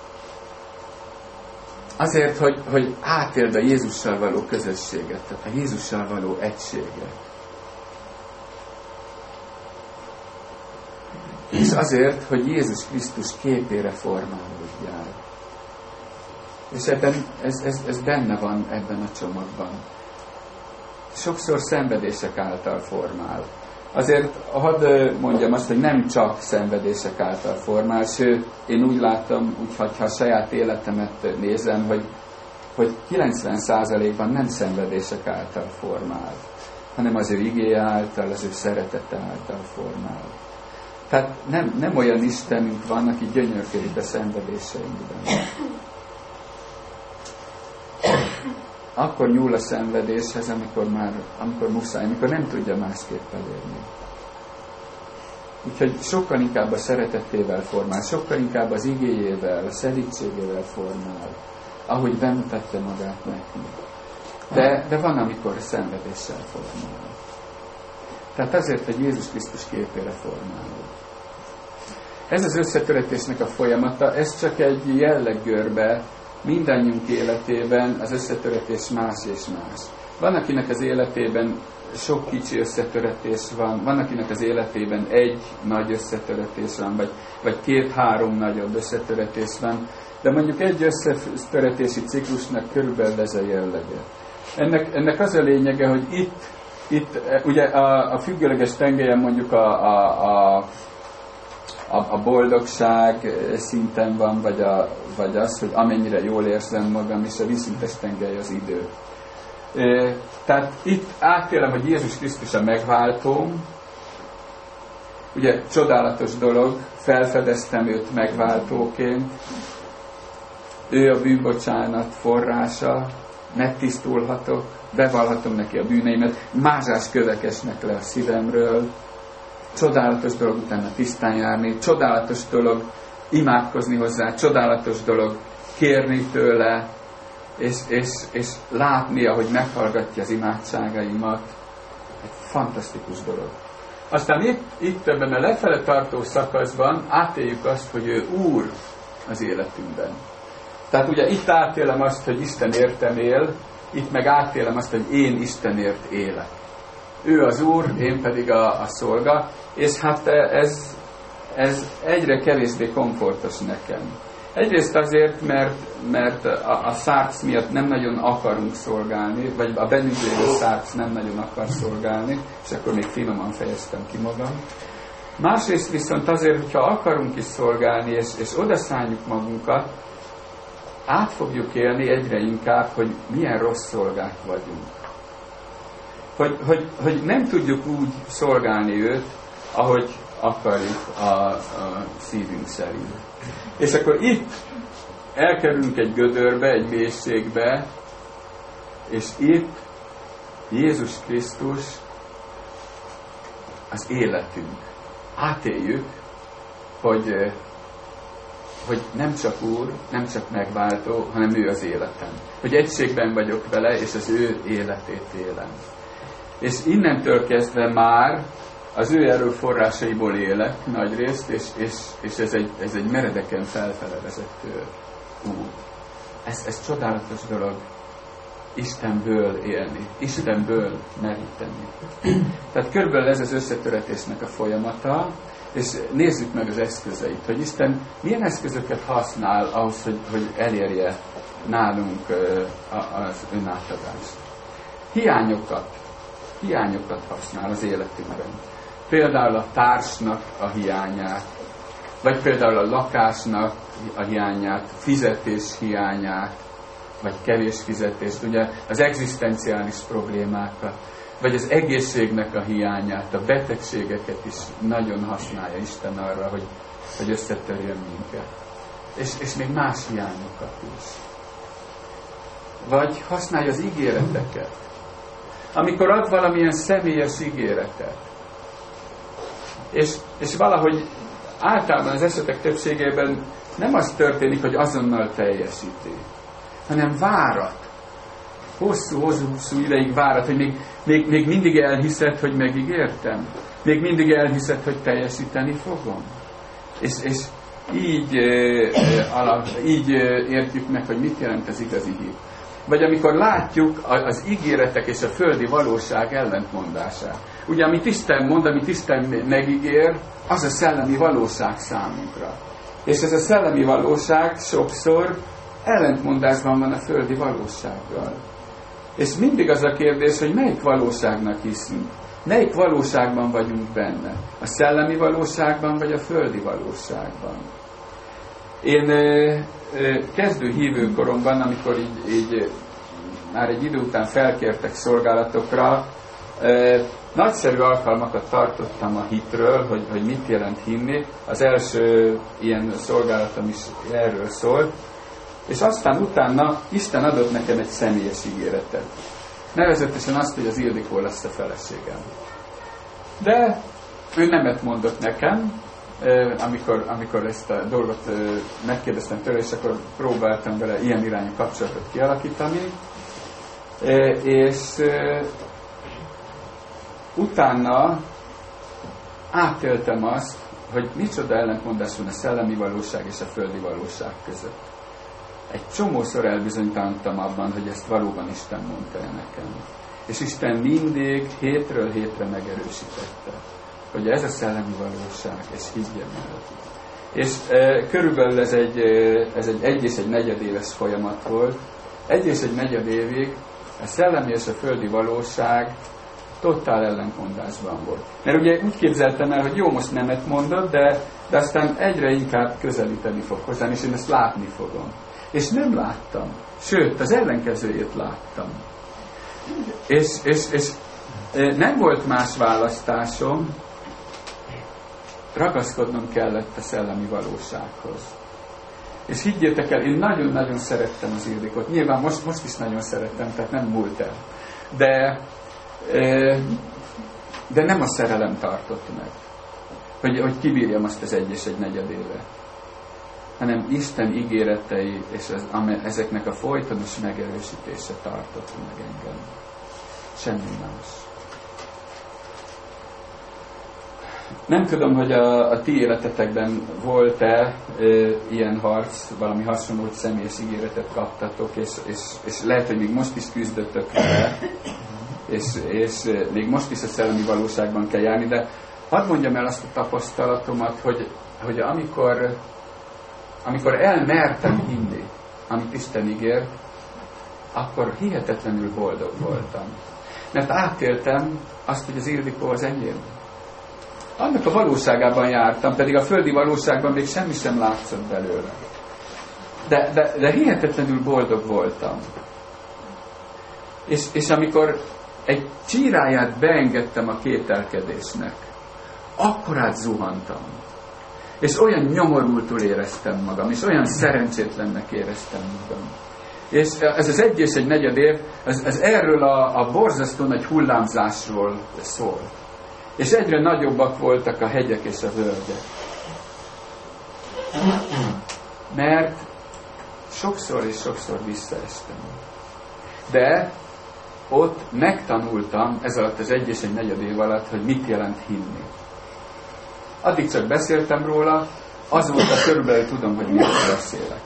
Azért, hogy átéld a Jézussal való közösséget, tehát a Jézussal való egységet. És azért, hogy Jézus Krisztus képére formálódjál. És ez benne van ebben a csomagban. Sokszor szenvedések által formál. Azért hadd mondjam azt, hogy nem csak szenvedések által formál, sőt, én úgy látom, úgyhogy ha a saját életemet nézem, hogy 90%-ban nem szenvedések által formál, hanem az ő igéje által, az ő szeretete által formál. Tehát nem olyan Istenünk van, aki gyönyörködik a szenvedéseinkben. Akkor nyúl a szenvedéshez, amikor muszáj, amikor nem tudja másképp elérni. Úgyhogy sokkal inkább a szeretetével formál, sokkal inkább az igéjével, a szelídségével formál, ahogy bemutatja magát nekünk. De van, amikor a szenvedéssel formál. Tehát azért, hogy Jézus Krisztus képére formálod. Ez az összetöretésnek a folyamata, ez csak egy jelleggörbe mindannyiunk életében az összetöretés más és más. Van, akinek az életében sok kicsi összetöretés van, van, akinek az életében egy nagy összetöretés van, vagy 2-3 nagyobb összetöretés van, de mondjuk egy összetöretési ciklusnak körülbelül ez a jellege. Ennek az a lényege, hogy itt ugye a függőleges tengelyen mondjuk a boldogság szinten van, vagy az, hogy amennyire jól érzem magam, és a vízszintes tengely az idő. Tehát itt átélem, hogy Jézus Krisztus a megváltóm, ugye csodálatos dolog, felfedeztem őt megváltóként, ő a bűnbocsánat forrása, megtisztulhatok, bevallhatom neki a bűneimet, mázás kövek esnek le a szívemről, csodálatos dolog utána tisztán járni, csodálatos dolog imádkozni hozzá, csodálatos dolog kérni tőle, és látni, ahogy meghallgatja az imádságaimat. Egy fantasztikus dolog. Aztán itt ebben a lefele tartó szakaszban átéljük azt, hogy ő Úr az életünkben. Tehát ugye itt átélem azt, hogy Isten értem él, itt meg átélem azt, hogy én Istenért élek. Ő az Úr, én pedig a szolga, és hát ez egyre kevésbé komfortos nekem. Egyrészt azért, mert a szárc miatt nem nagyon akarunk szolgálni, vagy a bennünk lévő szárc nem nagyon akar szolgálni, és akkor még finoman fejeztem ki magam. Másrészt viszont azért, hogyha akarunk is szolgálni, és odaszálljuk magunkat, át fogjuk élni egyre inkább, hogy milyen rossz szolgák vagyunk. Hogy nem tudjuk úgy szolgálni őt, ahogy akarjuk a szívünk szerint. És akkor itt elkerülünk egy gödörbe, egy mélységbe, és itt Jézus Krisztus az életünk. Átéljük, hogy nem csak Úr, nem csak megváltó, hanem ő az életem. Hogy egységben vagyok vele, és az ő életét élem. És innentől kezdve már az ő erőforrásaiból élek nagyrészt, és ez egy meredeken felfele vezető út. Ez csodálatos dolog. Istenből élni, Istenből meríteni. Tehát körülbelül ez az összetöretésnek a folyamata, és nézzük meg az eszközeit, hogy Isten milyen eszközöket használ ahhoz, hogy elérje nálunk az önátadást. Hiányokat használ az életünkben. Például a társnak a hiányát, vagy például a lakásnak a hiányát, fizetés hiányát, vagy kevés fizetést, ugye az egzisztenciális problémákat, vagy az egészségnek a hiányát, a betegségeket is nagyon használja Isten arra, hogy összetörjön minket. És még más hiányokat is. Vagy használja az ígéreteket. Amikor ad valamilyen személyes ígéretet, és valahogy általában az esetek többségében nem az történik, hogy azonnal teljesíti, hanem várat. Hosszú ideig várat, hogy még mindig elhiszed, hogy megígértem. Még mindig elhiszed, hogy teljesíteni fogom. És így értjük meg, hogy mit jelent az igazi hit. Vagy amikor látjuk az ígéretek és a földi valóság ellentmondását. Ugye, amit Isten mond, amit Isten megígér, az a szellemi valóság számunkra. És ez a szellemi valóság sokszor ellentmondásban van a földi valósággal. És mindig az a kérdés, hogy melyik valóságnak hiszünk. Melyik valóságban vagyunk benne? A szellemi valóságban, vagy a földi valóságban? Én kezdő hívőkoromban, amikor így már egy idő után felkértek szolgálatokra, nagyszerű alkalmakat tartottam a hitről, hogy mit jelent hinni. Az első ilyen szolgálatom is erről szólt. És aztán utána Isten adott nekem egy személyes ígéretet. Nevezetesen azt, hogy az Ildikó lesz a feleségem. De ő nemet mondott nekem, amikor ezt a dolgot megkérdeztem tőle, és akkor próbáltam vele ilyen irányú kapcsolatot kialakítani. És utána átéltem azt, hogy micsoda ellentmondás van a szellemi valóság és a földi valóság között. Egy csomószor elbizonytalanodtam abban, hogy ezt valóban Isten mondta el nekem. És Isten mindig hétről hétre megerősítette, hogy ez a szellemi valóság, és higgyem el. És körülbelül ez egy 1 és 1/4 éves folyamat volt. 1 és 1/4 évig a szellemi és a földi valóság totál ellentmondásban volt. Mert ugye úgy képzeltem el, hogy jó, most nemet mondod, de aztán egyre inkább közelíteni fog hozzám, és én ezt látni fogom. És nem láttam. Sőt, az ellenkezőjét láttam. És nem volt más választásom, ragaszkodnom kellett a szellemi valósághoz. És higgyétek el, én nagyon-nagyon szerettem az Ildikót. Nyilván most is nagyon szerettem, tehát nem múlt el. De nem a szerelem tartott meg, hogy kibírjam azt az 1 és 1/4 évet, hanem Isten ígéretei és ezeknek a folytonos megerősítése tartott meg engem. Semmi más. Nem tudom, hogy a ti életetekben volt-e ilyen harc, valami hasonló, hogy személyes ígéretet kaptatok, és lehet, hogy még most is küzdöttök vele, és még most is a szellemi valóságban kell járni, de hadd mondjam el azt a tapasztalatomat, hogy amikor elmertem hinni, amit Isten ígért, akkor hihetetlenül boldog voltam. Mert átéltem azt, hogy az Ildikó az enyém. Annak a valóságában jártam, pedig a földi valóságban még semmi sem látszott belőle. De hihetetlenül boldog voltam. És amikor egy csíráját beengedtem a kételkedésnek, akkor átzuhantam. És olyan nyomorultul éreztem magam, és olyan szerencsétlennek éreztem magam. És ez az 1 és 1/4 év, ez erről a borzasztó nagy hullámzásról szól. És egyre nagyobbak voltak a hegyek és a völgyek. Mert sokszor és sokszor visszaestem. De ott megtanultam ez alatt az 1 és 1/4 év alatt, hogy mit jelent hinni. Addig csak beszéltem róla, azóta körülbelül tudom, hogy miről beszélek.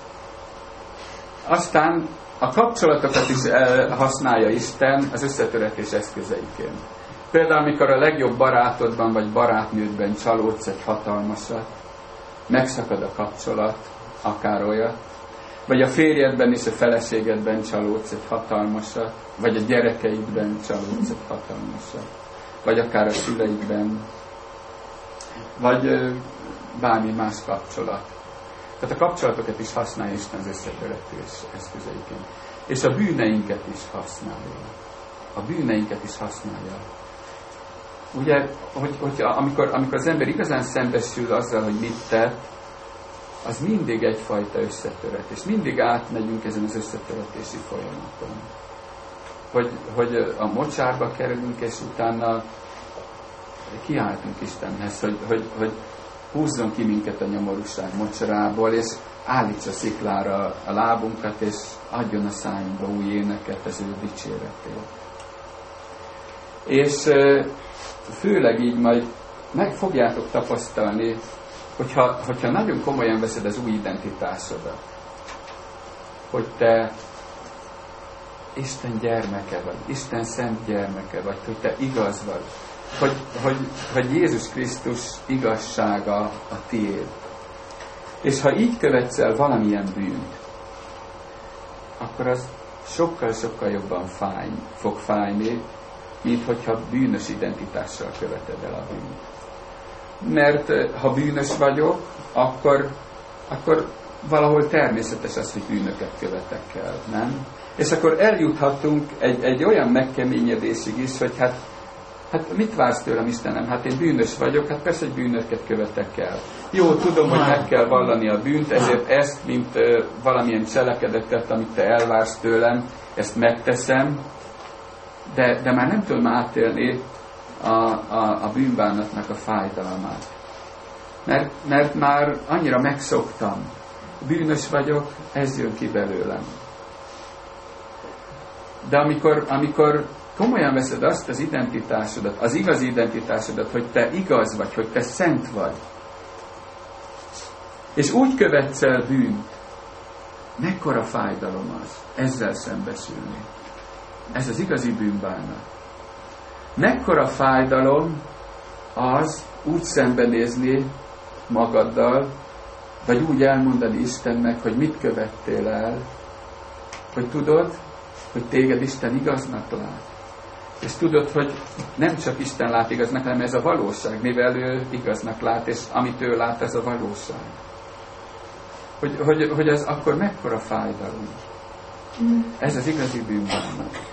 Aztán a kapcsolatokat is használja Isten az összetöretés eszközeiként. Például, amikor a legjobb barátodban vagy barátnődben csalódsz egy hatalmasat, megszakad a kapcsolat, akár olyat, vagy a férjedben és a feleségedben csalódsz egy hatalmasat, vagy a gyerekeidben csalódsz egy hatalmasat, vagy akár a szüleidben, vagy bármi más kapcsolat. Tehát a kapcsolatokat is használja Isten az összetöretés eszközeiként. És a bűneinket is használja. A bűneinket is használja. Ugye, hogy amikor az ember igazán szembesül azzal, hogy mit tett, az mindig egyfajta összetöretés. Mindig átmegyünk ezen az összetöretési folyamaton. Hogy a mocsárba kerülünk, és utána kiáltunk Istenhez, hogy húzzon ki minket a nyomorúság mocsarából, és állítsa sziklára a lábunkat, és adjon a szájunkba új éneket az ő dicséretét. És főleg így majd meg fogjátok tapasztalni, hogyha nagyon komolyan veszed az új identitásodat, hogy te Isten gyermeke vagy, Isten szent gyermeke vagy, hogy te igaz vagy, hogy Jézus Krisztus igazsága a tiéd. És ha így követsz el valamilyen bűnt, akkor az sokkal-sokkal jobban fog fájni, mint hogyha bűnös identitással követed el a bűnt. Mert ha bűnös vagyok, akkor valahol természetes az, hogy bűnöket követek el, nem? És akkor eljuthatunk egy olyan megkeményedésig is, hogy hát mit vársz tőlem, Istenem? Hát én bűnös vagyok, hát persze, hogy bűnöket követek el. Jó, tudom, hogy meg kell vallani a bűnt, ezért ezt, mint valamilyen cselekedetet, amit te elvársz tőlem, ezt megteszem, de már nem tudom átélni a bűnbánatnak a fájdalmát. Mert már annyira megszoktam. Bűnös vagyok, ez jön ki belőlem. De amikor komolyan veszed azt az identitásodat, az igazi identitásodat, hogy te igaz vagy, hogy te szent vagy, és úgy követsz el bűnt, mekkora fájdalom az ezzel szembesülni. Ez az igazi bűnbánat. Mekkora fájdalom az úgy szembenézni magaddal, vagy úgy elmondani Istennek, hogy mit követtél el, hogy tudod, hogy téged Isten igaznak lát. És tudod, hogy nem csak Isten lát igaznak, hanem ez a valóság, mivel ő igaznak lát, és amit ő lát, ez a valóság. Hogy ez akkor mekkora fájdalom. Ez az igazi bűnbánat.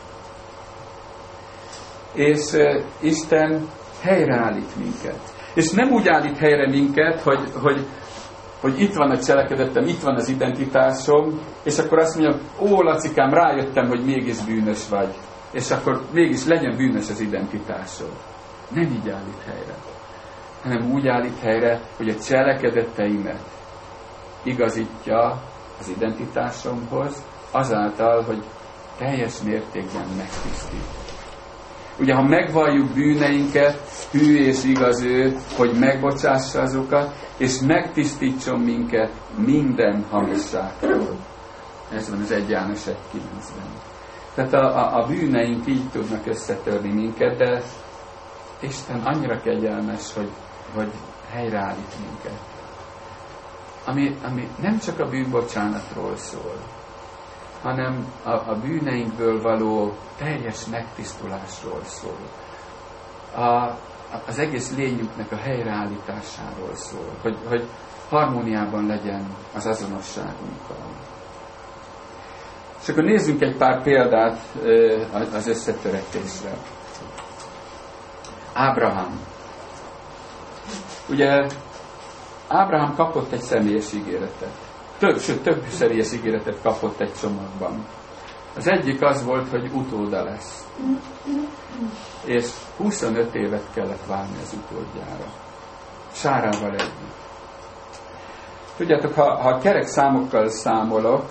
És Isten helyreállít minket. És nem úgy állít helyre minket, hogy itt van a cselekedetem, itt van az identitásom, és akkor azt mondja, ó, Lacikám, rájöttem, hogy mégis bűnös vagy. És akkor mégis legyen bűnös az identitásod. Nem így állít helyre. Hanem úgy állít helyre, hogy a cselekedeteimet igazítja az identitásomhoz, azáltal, hogy teljes mértékben megtisztít. Ugye, ha megvalljuk bűneinket, hű és igaz ő, hogy megbocsássa azokat, és megtisztítson minket minden hamisságtól. Ez van az 1 János 1:9-ben. Tehát a bűneink így tudnak összetörni minket, de Isten annyira kegyelmes, hogy helyreállít minket. Ami nem csak a bűnbocsánatról szól, hanem a bűneinkből való teljes megtisztulásról szól. Az egész lényünknek a helyreállításáról szól, hogy harmóniában legyen az azonosságunkkal. És akkor nézzünk egy pár példát az összetöretésre. Ábrahám. Ugye Ábrahám kapott egy személyes ígéretet. Több személyes ígéretet kapott egy csomagban. Az egyik az volt, hogy utóda lesz. És 25 évet kellett várni az utódjára. Sárával együtt. Tudjátok, ha kerek számokkal számolok,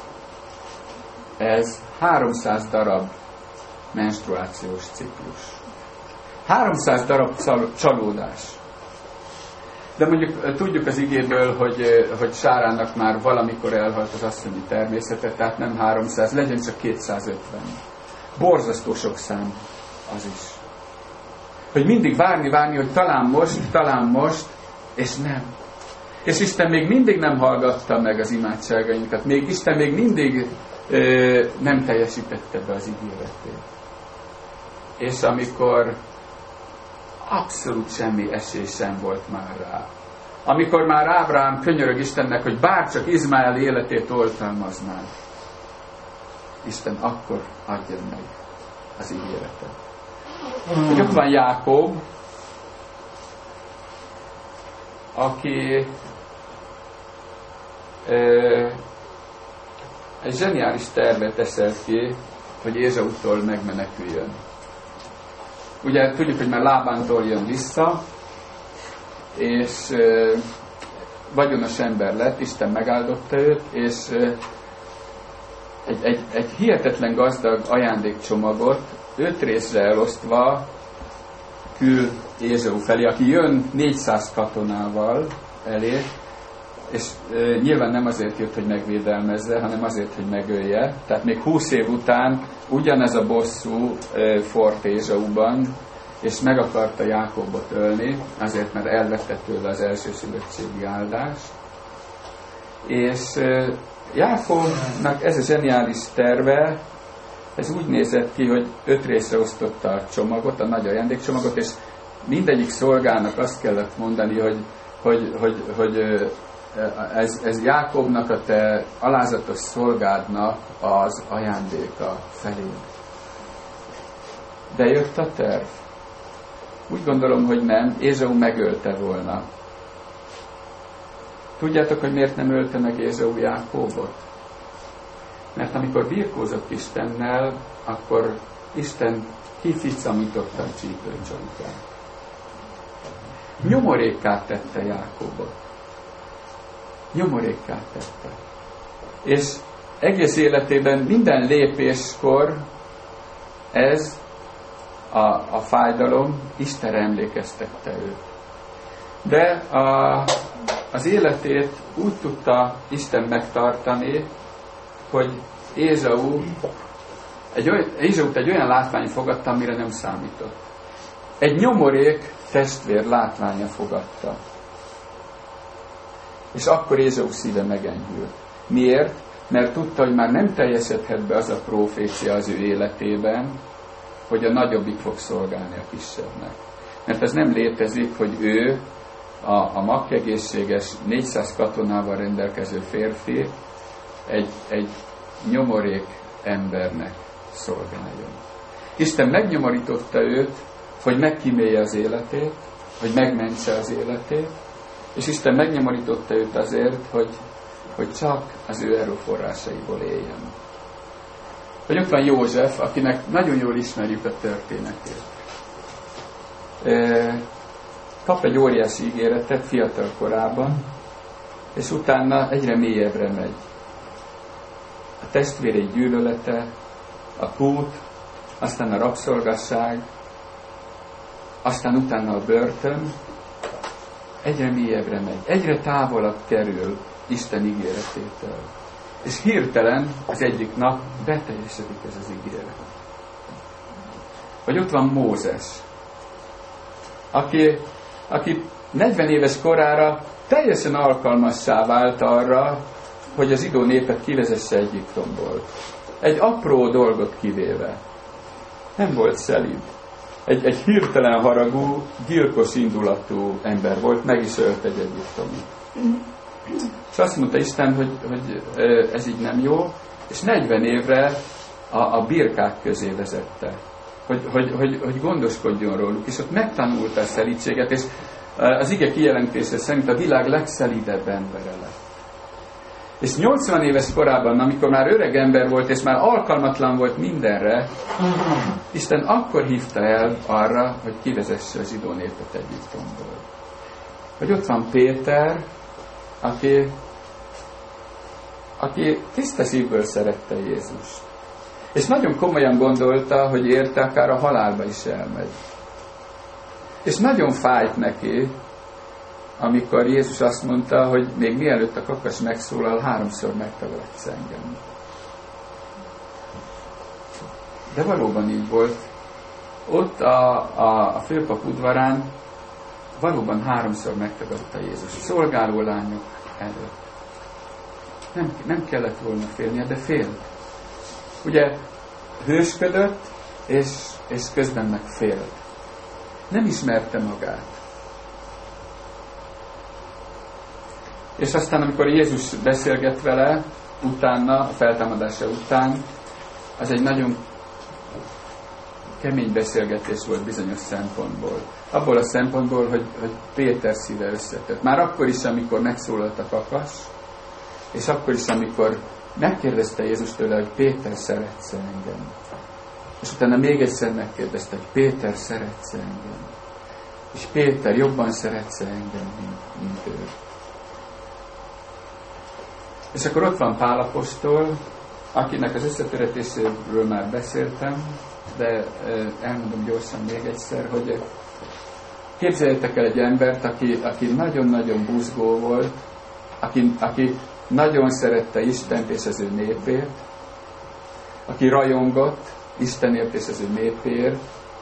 ez 300 darab menstruációs ciklus. 300 darab csalódás. De mondjuk tudjuk az igéből, hogy Sárának már valamikor elhalt az asszonyi természete, tehát nem 300, legyen csak 250. Borzasztó sok szám az is. Hogy mindig várni, hogy talán most, és nem. És Isten még mindig nem hallgatta meg az imádságainkat. Isten még mindig nem teljesítette be az ígéretét. És amikor abszolút semmi esély sem volt már rá. Amikor már Ábrahám könyörög Istennek, hogy bárcsak Izmael életét oltalmazná, Isten akkor adja meg az ígéretet. Hogy ott van Jákob, aki egy zseniális tervet teszelt ki, hogy Ézsautól megmeneküljön. Ugye tudjuk, hogy már Lábántól jön vissza, és vagyonos ember lett, Isten megáldotta őt, és egy hihetetlen gazdag ajándékcsomagot 5 részre elosztva küld Ézsau felé, aki jön 400 katonával elé, és nyilván nem azért jött, hogy megvédelmezze, hanem azért, hogy megölje. Tehát még 20 év után ugyanez a bosszú fort Ézsauban, és meg akarta Jákobot ölni, azért, mert elvette tőle az elsőszülöttségi áldást. És Jákobnak ez a zseniális terve, ez úgy nézett ki, hogy 5 részre osztotta a csomagot, a nagy ajándékcsomagot, és mindegyik szolgának azt kellett mondani, hogy ez Jákobnak, a te alázatos szolgádnak az ajándéka felé. De jött a terv. Úgy gondolom, hogy nem, Ézsau megölte volna. Tudjátok, hogy miért nem ölte meg Ézsau Jákobot? Mert amikor birkózott Istennel, akkor Isten kificamította a csípőcsontját. Nyomorékká tette Jákobot. Nyomorékká tette. És egész életében minden lépéskor ez a fájdalom Istenre emlékeztette őt. De az életét úgy tudta Isten megtartani, hogy Ézsaut egy olyan látvány fogadta, amire nem számított. Egy nyomorék testvér látványa fogadta. És akkor Ézsau szíve megenyhült. Miért? Mert tudta, hogy már nem teljesedhet be az a profécia az ő életében, hogy a nagyobbik fog szolgálni a kisebbnek. Mert ez nem létezik, hogy ő, a makkegészséges 400 katonával rendelkező férfi egy nyomorék embernek szolgáljon. Isten megnyomorította őt, hogy megkímélje az életét, hogy megmentse az életét, és Isten megnyomorította őt azért, hogy csak az ő erőforrásaiból éljen. Hogy ott van József, akinek nagyon jól ismerjük a történetét. Kap egy óriási ígéretet fiatal korában, és utána egyre mélyebbre megy. A testvérei gyűlölete, a kút, aztán a rabszolgasság, aztán utána a börtön, egyre mélyebbre megy, egyre távolabb kerül Isten ígéretétől. És hirtelen az egyik nap beteljesedik ez az ígéret. Vagy ott van Mózes, aki 40 éves korára teljesen alkalmassá vált arra, hogy az zsidó népet kivezesse Egyiptomból. Egy apró dolgot kivéve. Nem volt szelíd. Egy hirtelen haragú, gyilkos indulatú ember volt, meg is ölt egy egyiptomi. És azt mondta Isten, hogy ez így nem jó, és 40 évre a birkák közé vezette. Hogy gondoskodjon róluk, és ott megtanulta a szelídséget, és az ige kijelentése szerint a világ legszelídebb embere lett. És 80 éves korában, amikor már öreg ember volt, és már alkalmatlan volt mindenre, Isten akkor hívta el arra, hogy kivezesse a zsidó népet Egyiptomból. Hogy ott van Péter, aki tiszta szívből szerette Jézust. És nagyon komolyan gondolta, hogy érte akár a halálba is elmegy. És nagyon fájt neki, amikor Jézus azt mondta, hogy még mielőtt a kakas megszólal, 3-szor megtagadsz engem. De valóban így volt. Ott a főpap udvarán valóban 3-szor megtagadta Jézus. Szolgáló lányok előtt. Nem kellett volna félnie, de félt. Ugye hősködött, és közben meg félt. Nem ismerte magát. És aztán, amikor Jézus beszélget vele, utána, a feltámadása után, az egy nagyon kemény beszélgetés volt bizonyos szempontból. Abból a szempontból, hogy Péter szíve összetett. Már akkor is, amikor megszólalt a kakas, és akkor is, amikor megkérdezte Jézus tőle, hogy Péter, szeretsz engem? És utána még egyszer megkérdezte, hogy Péter, szeretsz engem? És Péter, jobban szeretsz engem, mint ő? És akkor ott van Pál apostol, akinek az összetöretéséről már beszéltem, de elmondom gyorsan még egyszer, hogy képzeljétek el egy embert, aki nagyon-nagyon buzgó volt, aki nagyon szerette Istent és az ő népét, aki rajongott Istenért és az ő népért,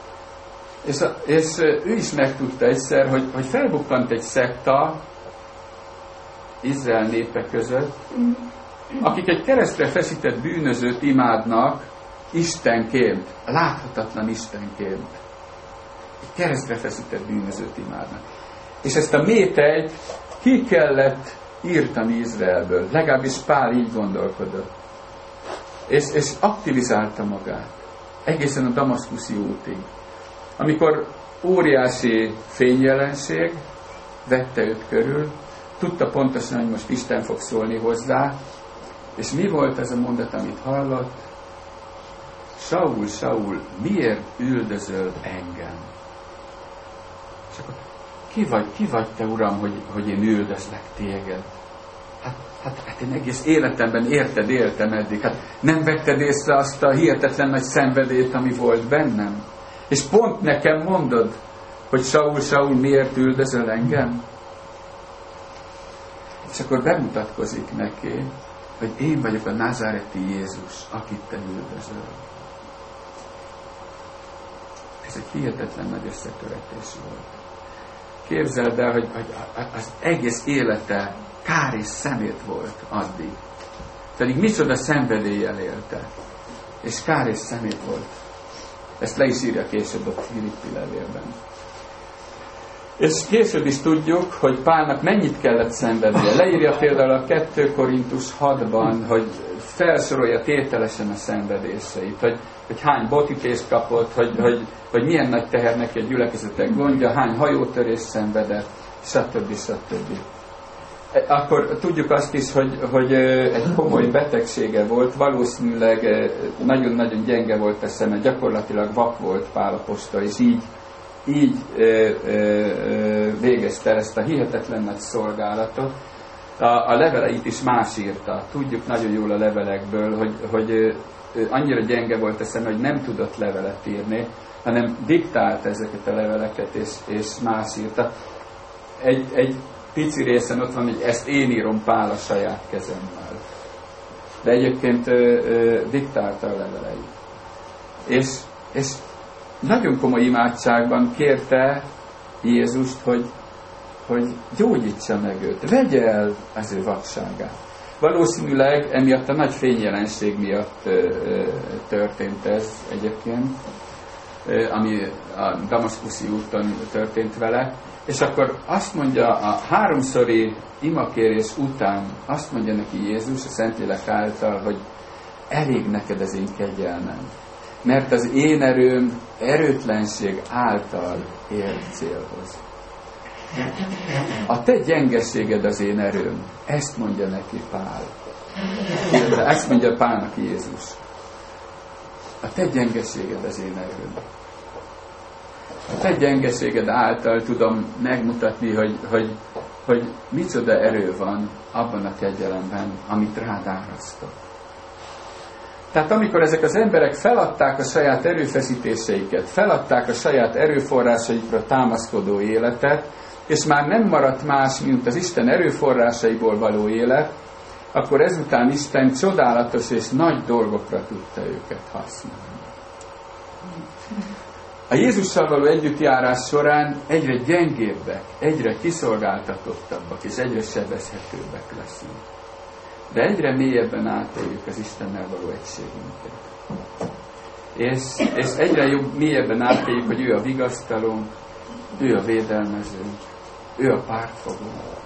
és ő is megtudta egyszer, hogy felbukkant egy szekta Izrael népe között, akik egy keresztre feszített bűnözőt imádnak Istenként, láthatatlan Istenként. Egy keresztre feszített bűnözőt imádnak. És ezt a métejt ki kellett írtani Izraelből. Legalábbis Pál így gondolkodott. És aktivizálta magát. Egészen a damaszkuszi útig. Amikor óriási fényjelenség vette őt körül, tudta pontosan, hogy most Isten fog szólni hozzá, és mi volt ez a mondat, amit hallott? Saul, Saul, miért üldözöl engem? És akkor, ki vagy te, Uram, hogy én üldözlek téged? Hát én egész életemben éltem eddig. Hát nem vetted észre azt a hihetetlen nagy szenvedélyt, ami volt bennem? És pont nekem mondod, hogy Saul, Saul, miért üldözöl engem? És akkor bemutatkozik neki, hogy én vagyok a názáreti Jézus, akit te üldözöl. Ez egy hihetetlen nagy összetöretés volt. Képzeld el, hogy az egész élete kár és szemét volt addig. Pedig micsoda szenvedéllyel élte. És kár és szemét volt. Ezt le is írja később a Filippi levélben. És később is tudjuk, hogy Pálnak mennyit kellett szenvednie. Leírja például a 2 Korintus 6-ban, hogy felsorolja tételesen a szenvedéseit, hogy hány botütést kapott, hogy milyen nagy teher neki a gyülekezetek gondja, hány hajótörést szenvedett, stb. Akkor tudjuk azt is, hogy egy komoly betegsége volt, valószínűleg nagyon-nagyon gyenge volt a szeme, gyakorlatilag vak volt Pál apostol, és így végezte ezt a hihetetlen nagy szolgálatot. A leveleit is más írta. Tudjuk nagyon jól a levelekből, hogy annyira gyenge volt a szeme, hogy nem tudott levelet írni, hanem diktálta ezeket a leveleket, és más írta. Egy pici részen ott van, hogy ezt én írom Pál a saját kezemmel. De egyébként diktálta a leveleit. És nagyon komoly imádságban kérte Jézust, hogy gyógyítsa meg őt, vegye el az ő vakságát. Valószínűleg emiatt a nagy fényjelenség miatt történt ez egyébként, ami a damaszkuszi úton történt vele, és akkor azt mondja, a 3-szori imakérés után azt mondja neki Jézus a Szentlélek által, hogy elég neked az én kegyelmem, mert az én erőm erőtlenség által ér célhoz. A te gyengeséged az én erőm. Ezt mondja neki Pál. Ezt mondja Pálnak Jézus. A te gyengeséged az én erőm. A te gyengeséged által tudom megmutatni, hogy hogy micsoda erő van abban a kegyelemben, amit rád árasztott. Tehát amikor ezek az emberek feladták a saját erőfeszítéseiket, feladták a saját erőforrásaikra támaszkodó életet, és már nem maradt más, mint az Isten erőforrásaiból való élet, akkor ezután Isten csodálatos és nagy dolgokra tudta őket használni. A Jézussal való együttjárás során egyre gyengébbek, egyre kiszolgáltatottabbak és egyre sebezhetőbbek leszünk. De egyre mélyebben átéljük az Istennel való egységünket. És egyre mélyebben átéljük, hogy ő a vigasztalónk, ő a védelmezőnk, ő a pártfogó.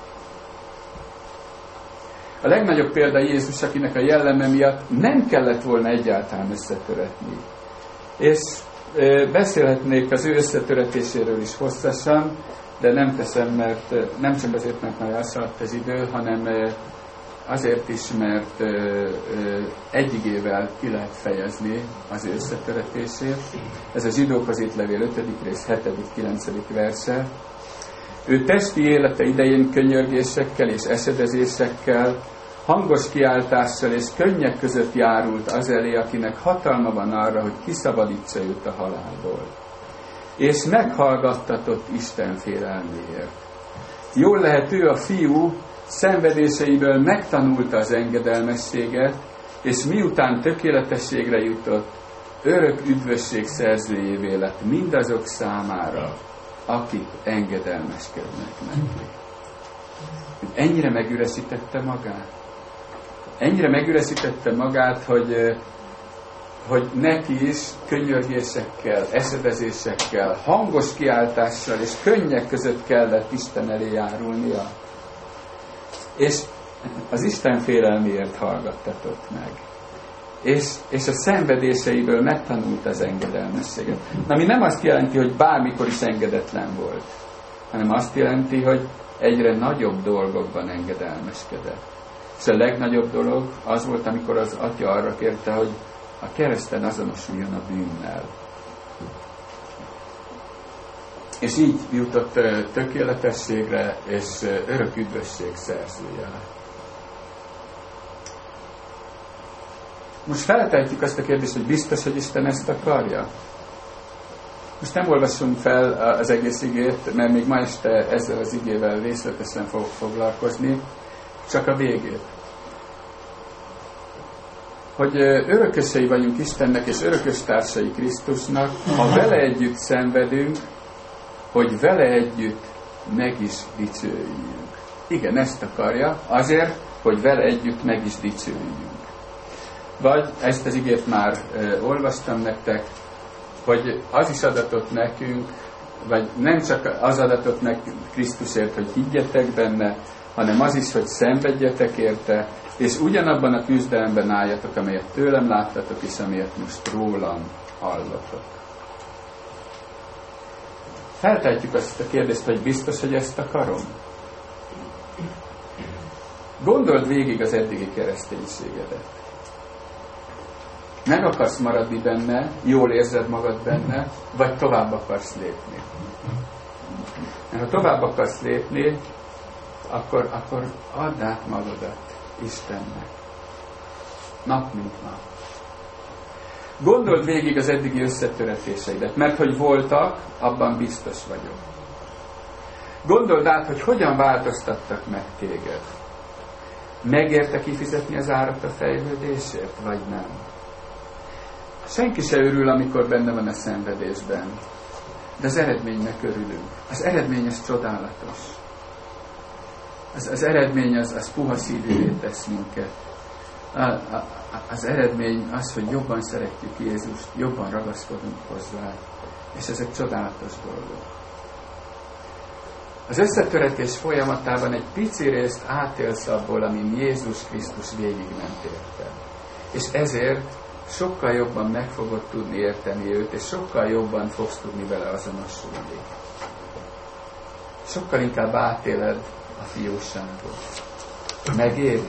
A legnagyobb példa Jézus, akinek a jelleme miatt nem kellett volna egyáltalán összetöretni. És beszélhetnék az ő összetöretéséről is hosszasan, de nem teszem, mert nem csak azért, mert már elszaladt az idő, hanem azért is, mert egy igével ki lehet fejezni az ő összetöretését. Ez a Zsidókhoz írt levél 5. rész 7.-9. verse. Ő testi élete idején könyörgésekkel és esedezésekkel, hangos kiáltással és könnyek között járult az elé, akinek hatalma van arra, hogy kiszabadítsa őt a halálból. És meghallgattatott Isten félelméért. Jól lehet, ő a fiú szenvedéseiből megtanulta az engedelmességet, és miután tökéletességre jutott, örök üdvösség szerzőjévé lett mindazok számára, akik engedelmeskednek neki. Ennyire megüresítette magát. Ennyire megüresítette magát, hogy neki is könyörgésekkel, eszedezésekkel, hangos kiáltással és könnyek között kellett Isten elé járulnia. És az Isten félelméért hallgattatott meg. És a szenvedéseiből megtanult az engedelmességet. Ami nem azt jelenti, hogy bármikor is engedetlen volt, hanem azt jelenti, hogy egyre nagyobb dolgokban engedelmeskedett. És a legnagyobb dolog az volt, amikor az Atya arra kérte, hogy a kereszten azonosuljon a bűnnel. És így jutott tökéletességre, és örök üdvösség szerzője. Most feltehetjük azt a kérdést, hogy biztos, hogy Isten ezt akarja? Most nem olvassunk fel az egész igét, mert még ma este ezzel az igével részletesen fogok foglalkozni, csak a végét. Hogy örökösei vagyunk Istennek, és örökös társai Krisztusnak, ha vele együtt szenvedünk, hogy vele együtt meg is dicsőjünk. Igen, ezt akarja, azért, hogy vele együtt meg is dicsőjünk. Vagy ezt az igét már olvastam nektek, hogy az is adatot nekünk, vagy nem csak az adatot nekünk Krisztusért, hogy higgyetek benne, hanem az is, hogy szenvedjetek érte, és ugyanabban a küzdelemben álljatok, amelyet tőlem láttatok, és amelyet most rólam hallatok. Feltehetjük azt a kérdést, hogy biztos, hogy ezt akarom? Gondold végig az eddigi kereszténységedet. Meg akarsz maradni benne, jól érzed magad benne, vagy tovább akarsz lépni. Mert ha tovább akarsz lépni, akkor add át magadat Istennek. Nap mint nap. Gondold végig az eddigi összetöretéseidet, mert hogy voltak, abban biztos vagyok. Gondold át, hogy hogyan változtattak meg téged. Megérte kifizetni az árat a fejlődésért, vagy nem? Senki se örül, amikor benne van a szenvedésben. De az eredménynek örülünk. Az eredmény az csodálatos. Az eredmény az puha szívűvé tesz minket. Az eredmény az, hogy jobban szeretjük Jézust, jobban ragaszkodunk hozzá. És ezek csodálatos dolgok. Az összetöretés folyamatában egy pici részt átélsz abból, amin Jézus Krisztus végigment érte. És ezért sokkal jobban meg fogod tudni érteni őt, és sokkal jobban fogsz tudni vele azonosulni. Sokkal inkább átéled a fiúságot. Megéri?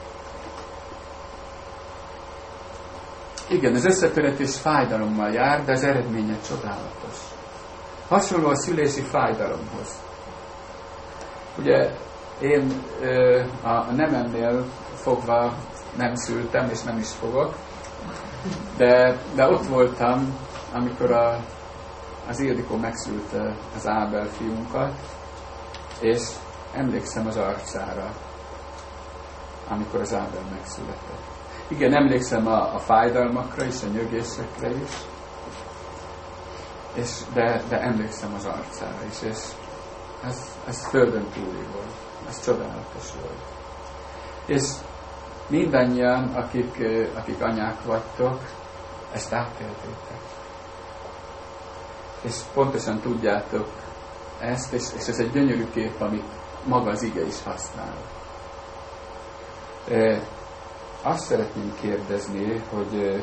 Igen, az összetöretés fájdalommal jár, de az eredménye csodálatos. Hasonló a szülési fájdalomhoz. Ugye Én a nememnél fogva nem szültem, és nem is fogok, de ott voltam, amikor az Ildikó megszülte az Ábel fiunkat, és emlékszem az arcára, amikor az Ábel megszületett. Igen, emlékszem a fájdalmakra is, a nyögésekre is, de emlékszem az arcára is, és ez földön túli volt. Ez csodálatos volt. És mindannyian, akik anyák vagytok, ezt átéltétek. És pontosan tudjátok ezt, és ez egy gyönyörű kép, amit maga az ige is használ. Azt szeretném kérdezni, hogy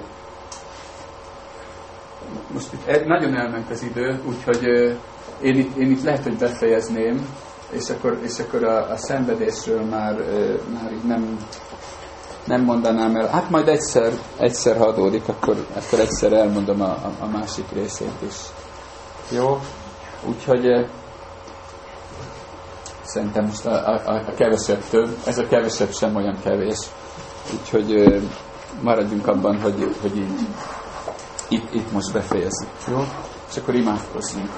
most itt nagyon elment az idő, úgyhogy én itt lehet, hogy befejezném, és akkor a szenvedésről már így nem mondanám el. Hát majd egyszer ha adódik, akkor egyszer elmondom a másik részét is. Jó? Úgyhogy szerintem most a kevesebb több, ez a kevesebb sem olyan kevés. Úgyhogy maradjunk abban, hogy itt most befejezzük. Jó? És akkor imádkozzunk.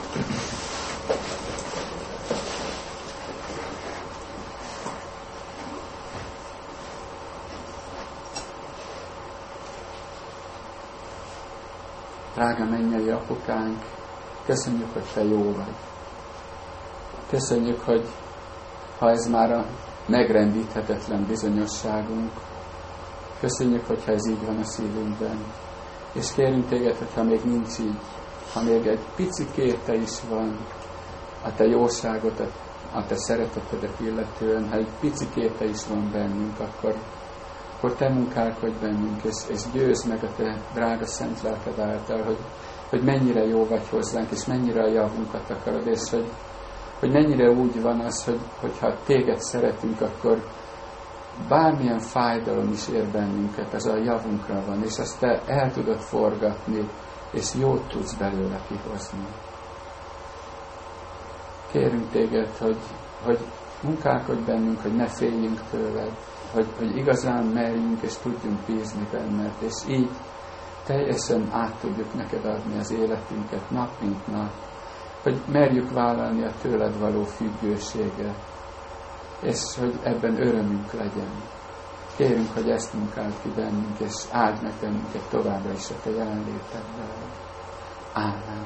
Drága mennyei apukánk, köszönjük, hogy te jó vagy. Köszönjük, hogy ha ez már a megrendíthetetlen bizonyosságunk, köszönjük, hogyha ez így van a szívünkben. És kérünk téged, hogyha még nincs így, ha még egy pici kéte is van a te jóságot, a te szeretetedet illetően, ha egy pici kéte is van bennünk, akkor te munkálkodj bennünk, és győzd meg a te drága szent lelked által, hogy mennyire jó vagy hozzánk, és mennyire a javunkat akarod, és hogy mennyire úgy van az, hogyha téged szeretünk, akkor bármilyen fájdalom is ér bennünket, ez a javunkra van, és azt te el tudod forgatni, és jót tudsz belőle kihozni. Kérünk téged, hogy munkálkodj bennünk, hogy ne féljünk tőled, hogy igazán merjünk és tudjunk bízni benned, és így teljesen át tudjuk neked adni az életünket nap mint nap, hogy merjük vállalni a tőled való függőséget, és hogy ebben örömünk legyen. Kérünk, hogy ezt munkáld ki bennünk, és áld meg bennünket továbbra is a te jelenléteddel. Ámen.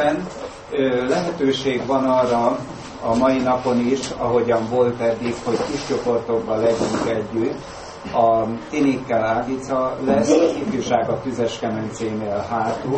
szépen. Lehetőség van arra a mai napon is, ahogyan volt eddig, hogy kis csoportokban legyünk együtt. A tinikkel Ágica lesz, az ifjúság a Tüzes Kemencénél hátul.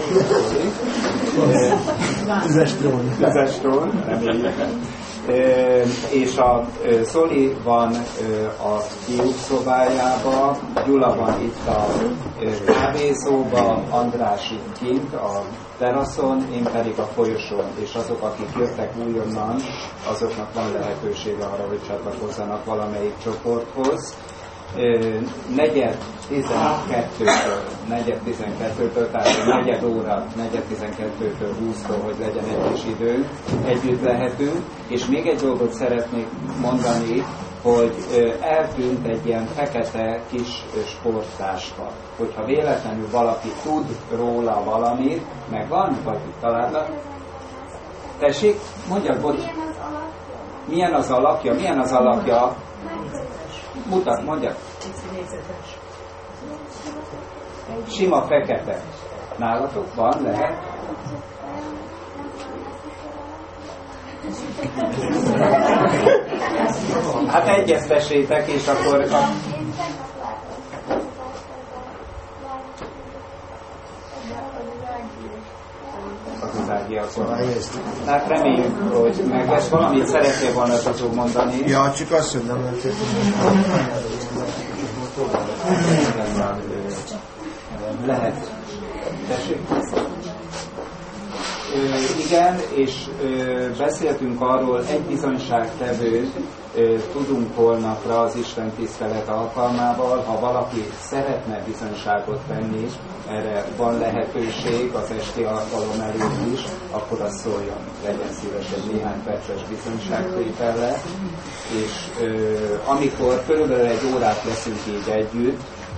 Tüzes trón, reméljük. És a Szoli van a fiúk szobájába, Gyula van itt a kávézóba, András itt kint a teraszon, én pedig a folyosón, és azok, akik jöttek újonnan, azoknak van lehetősége arra, hogy csatlakozzanak valamelyik csoporthoz. 4:12-től, tehát 4 óra, 4:12-től 20-tól, hogy legyen egy kis időnk, együtt lehetünk. És még egy dolgot szeretnék mondani, hogy eltűnt egy ilyen fekete kis sporttáska. Hogyha véletlenül valaki tud róla valamit, megvan, vagy találnak? Tessék, mondjad, hogy milyen az alapja? Milyen az alapja? Mutat, mondjad. Sima fekete. Nálatok van, lehet? Hát egyeztessétek, és akkor... Hát reméljük, hogy meg lesz. Valamit szeretnél volna azok mondani. Ja, csak azt, hogy nem lehet. Tessék. Igen, és beszéltünk arról, egy bizonyságtevőt tudunk holnapra az Isten tisztelet alkalmával, ha valaki szeretne bizonyságot tenni, erre van lehetőség az esti alkalom előtt is, akkor azt szóljon, legyen szíves egy néhány perces bizonyságtétellel, és amikor körülbelül egy órát leszünk így együtt,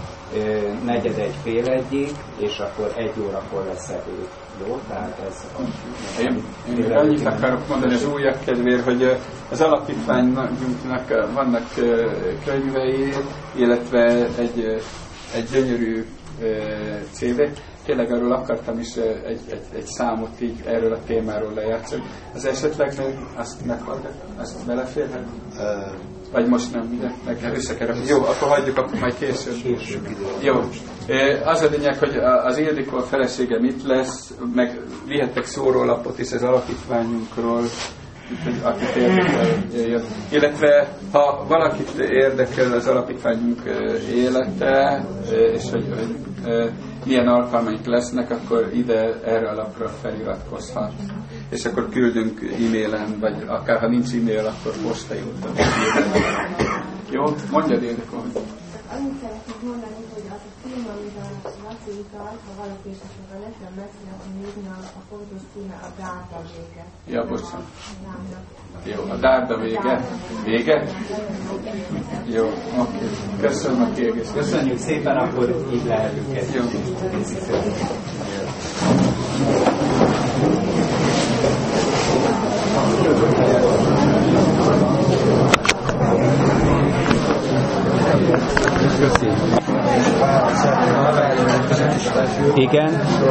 4:45-ig, és akkor 1 órakor lesz ebéd. Jó? Tehát ez Én annyit akarok mondani az újak kedvéért, hogy az alapítványunknak vannak könyvei, illetve egy gyönyörű CV. Tényleg arról akartam is egy számot így erről a témáról lejátszani. Az esetleg még azt meghallgat, azt beleférhet? Vagy most nem, meg összekerül. Jó, akkor hagyjuk, akkor majd később. Jó. Az a lényeg, hogy az Ildikó felesége mit lesz, meg vihetek szórólapot is az alapítványunkról, akit érdekel. Illetve, ha valakit érdekel az alapítványunk élete, és hogy milyen alkalmaink lesznek, akkor ide erre a lapra feliratkozhat. És akkor küldünk e-mailen, vagy akár ha nincs e-mail, akkor postai úton. Jó? Mondjad, Ildikó. Annyit szeretnék mondani, hogy az a film, amit a Laci utalt, ha valaki esetleg a neten meg szeretné nézni, a fontos címe a Dárda vége. Ja, bocsánat. Jó, a Dárda vége. Vége? Jó, oké. Köszönöm a kiegészítést. Köszönjük szépen, akkor így lehetünk egy. Jó. Igen.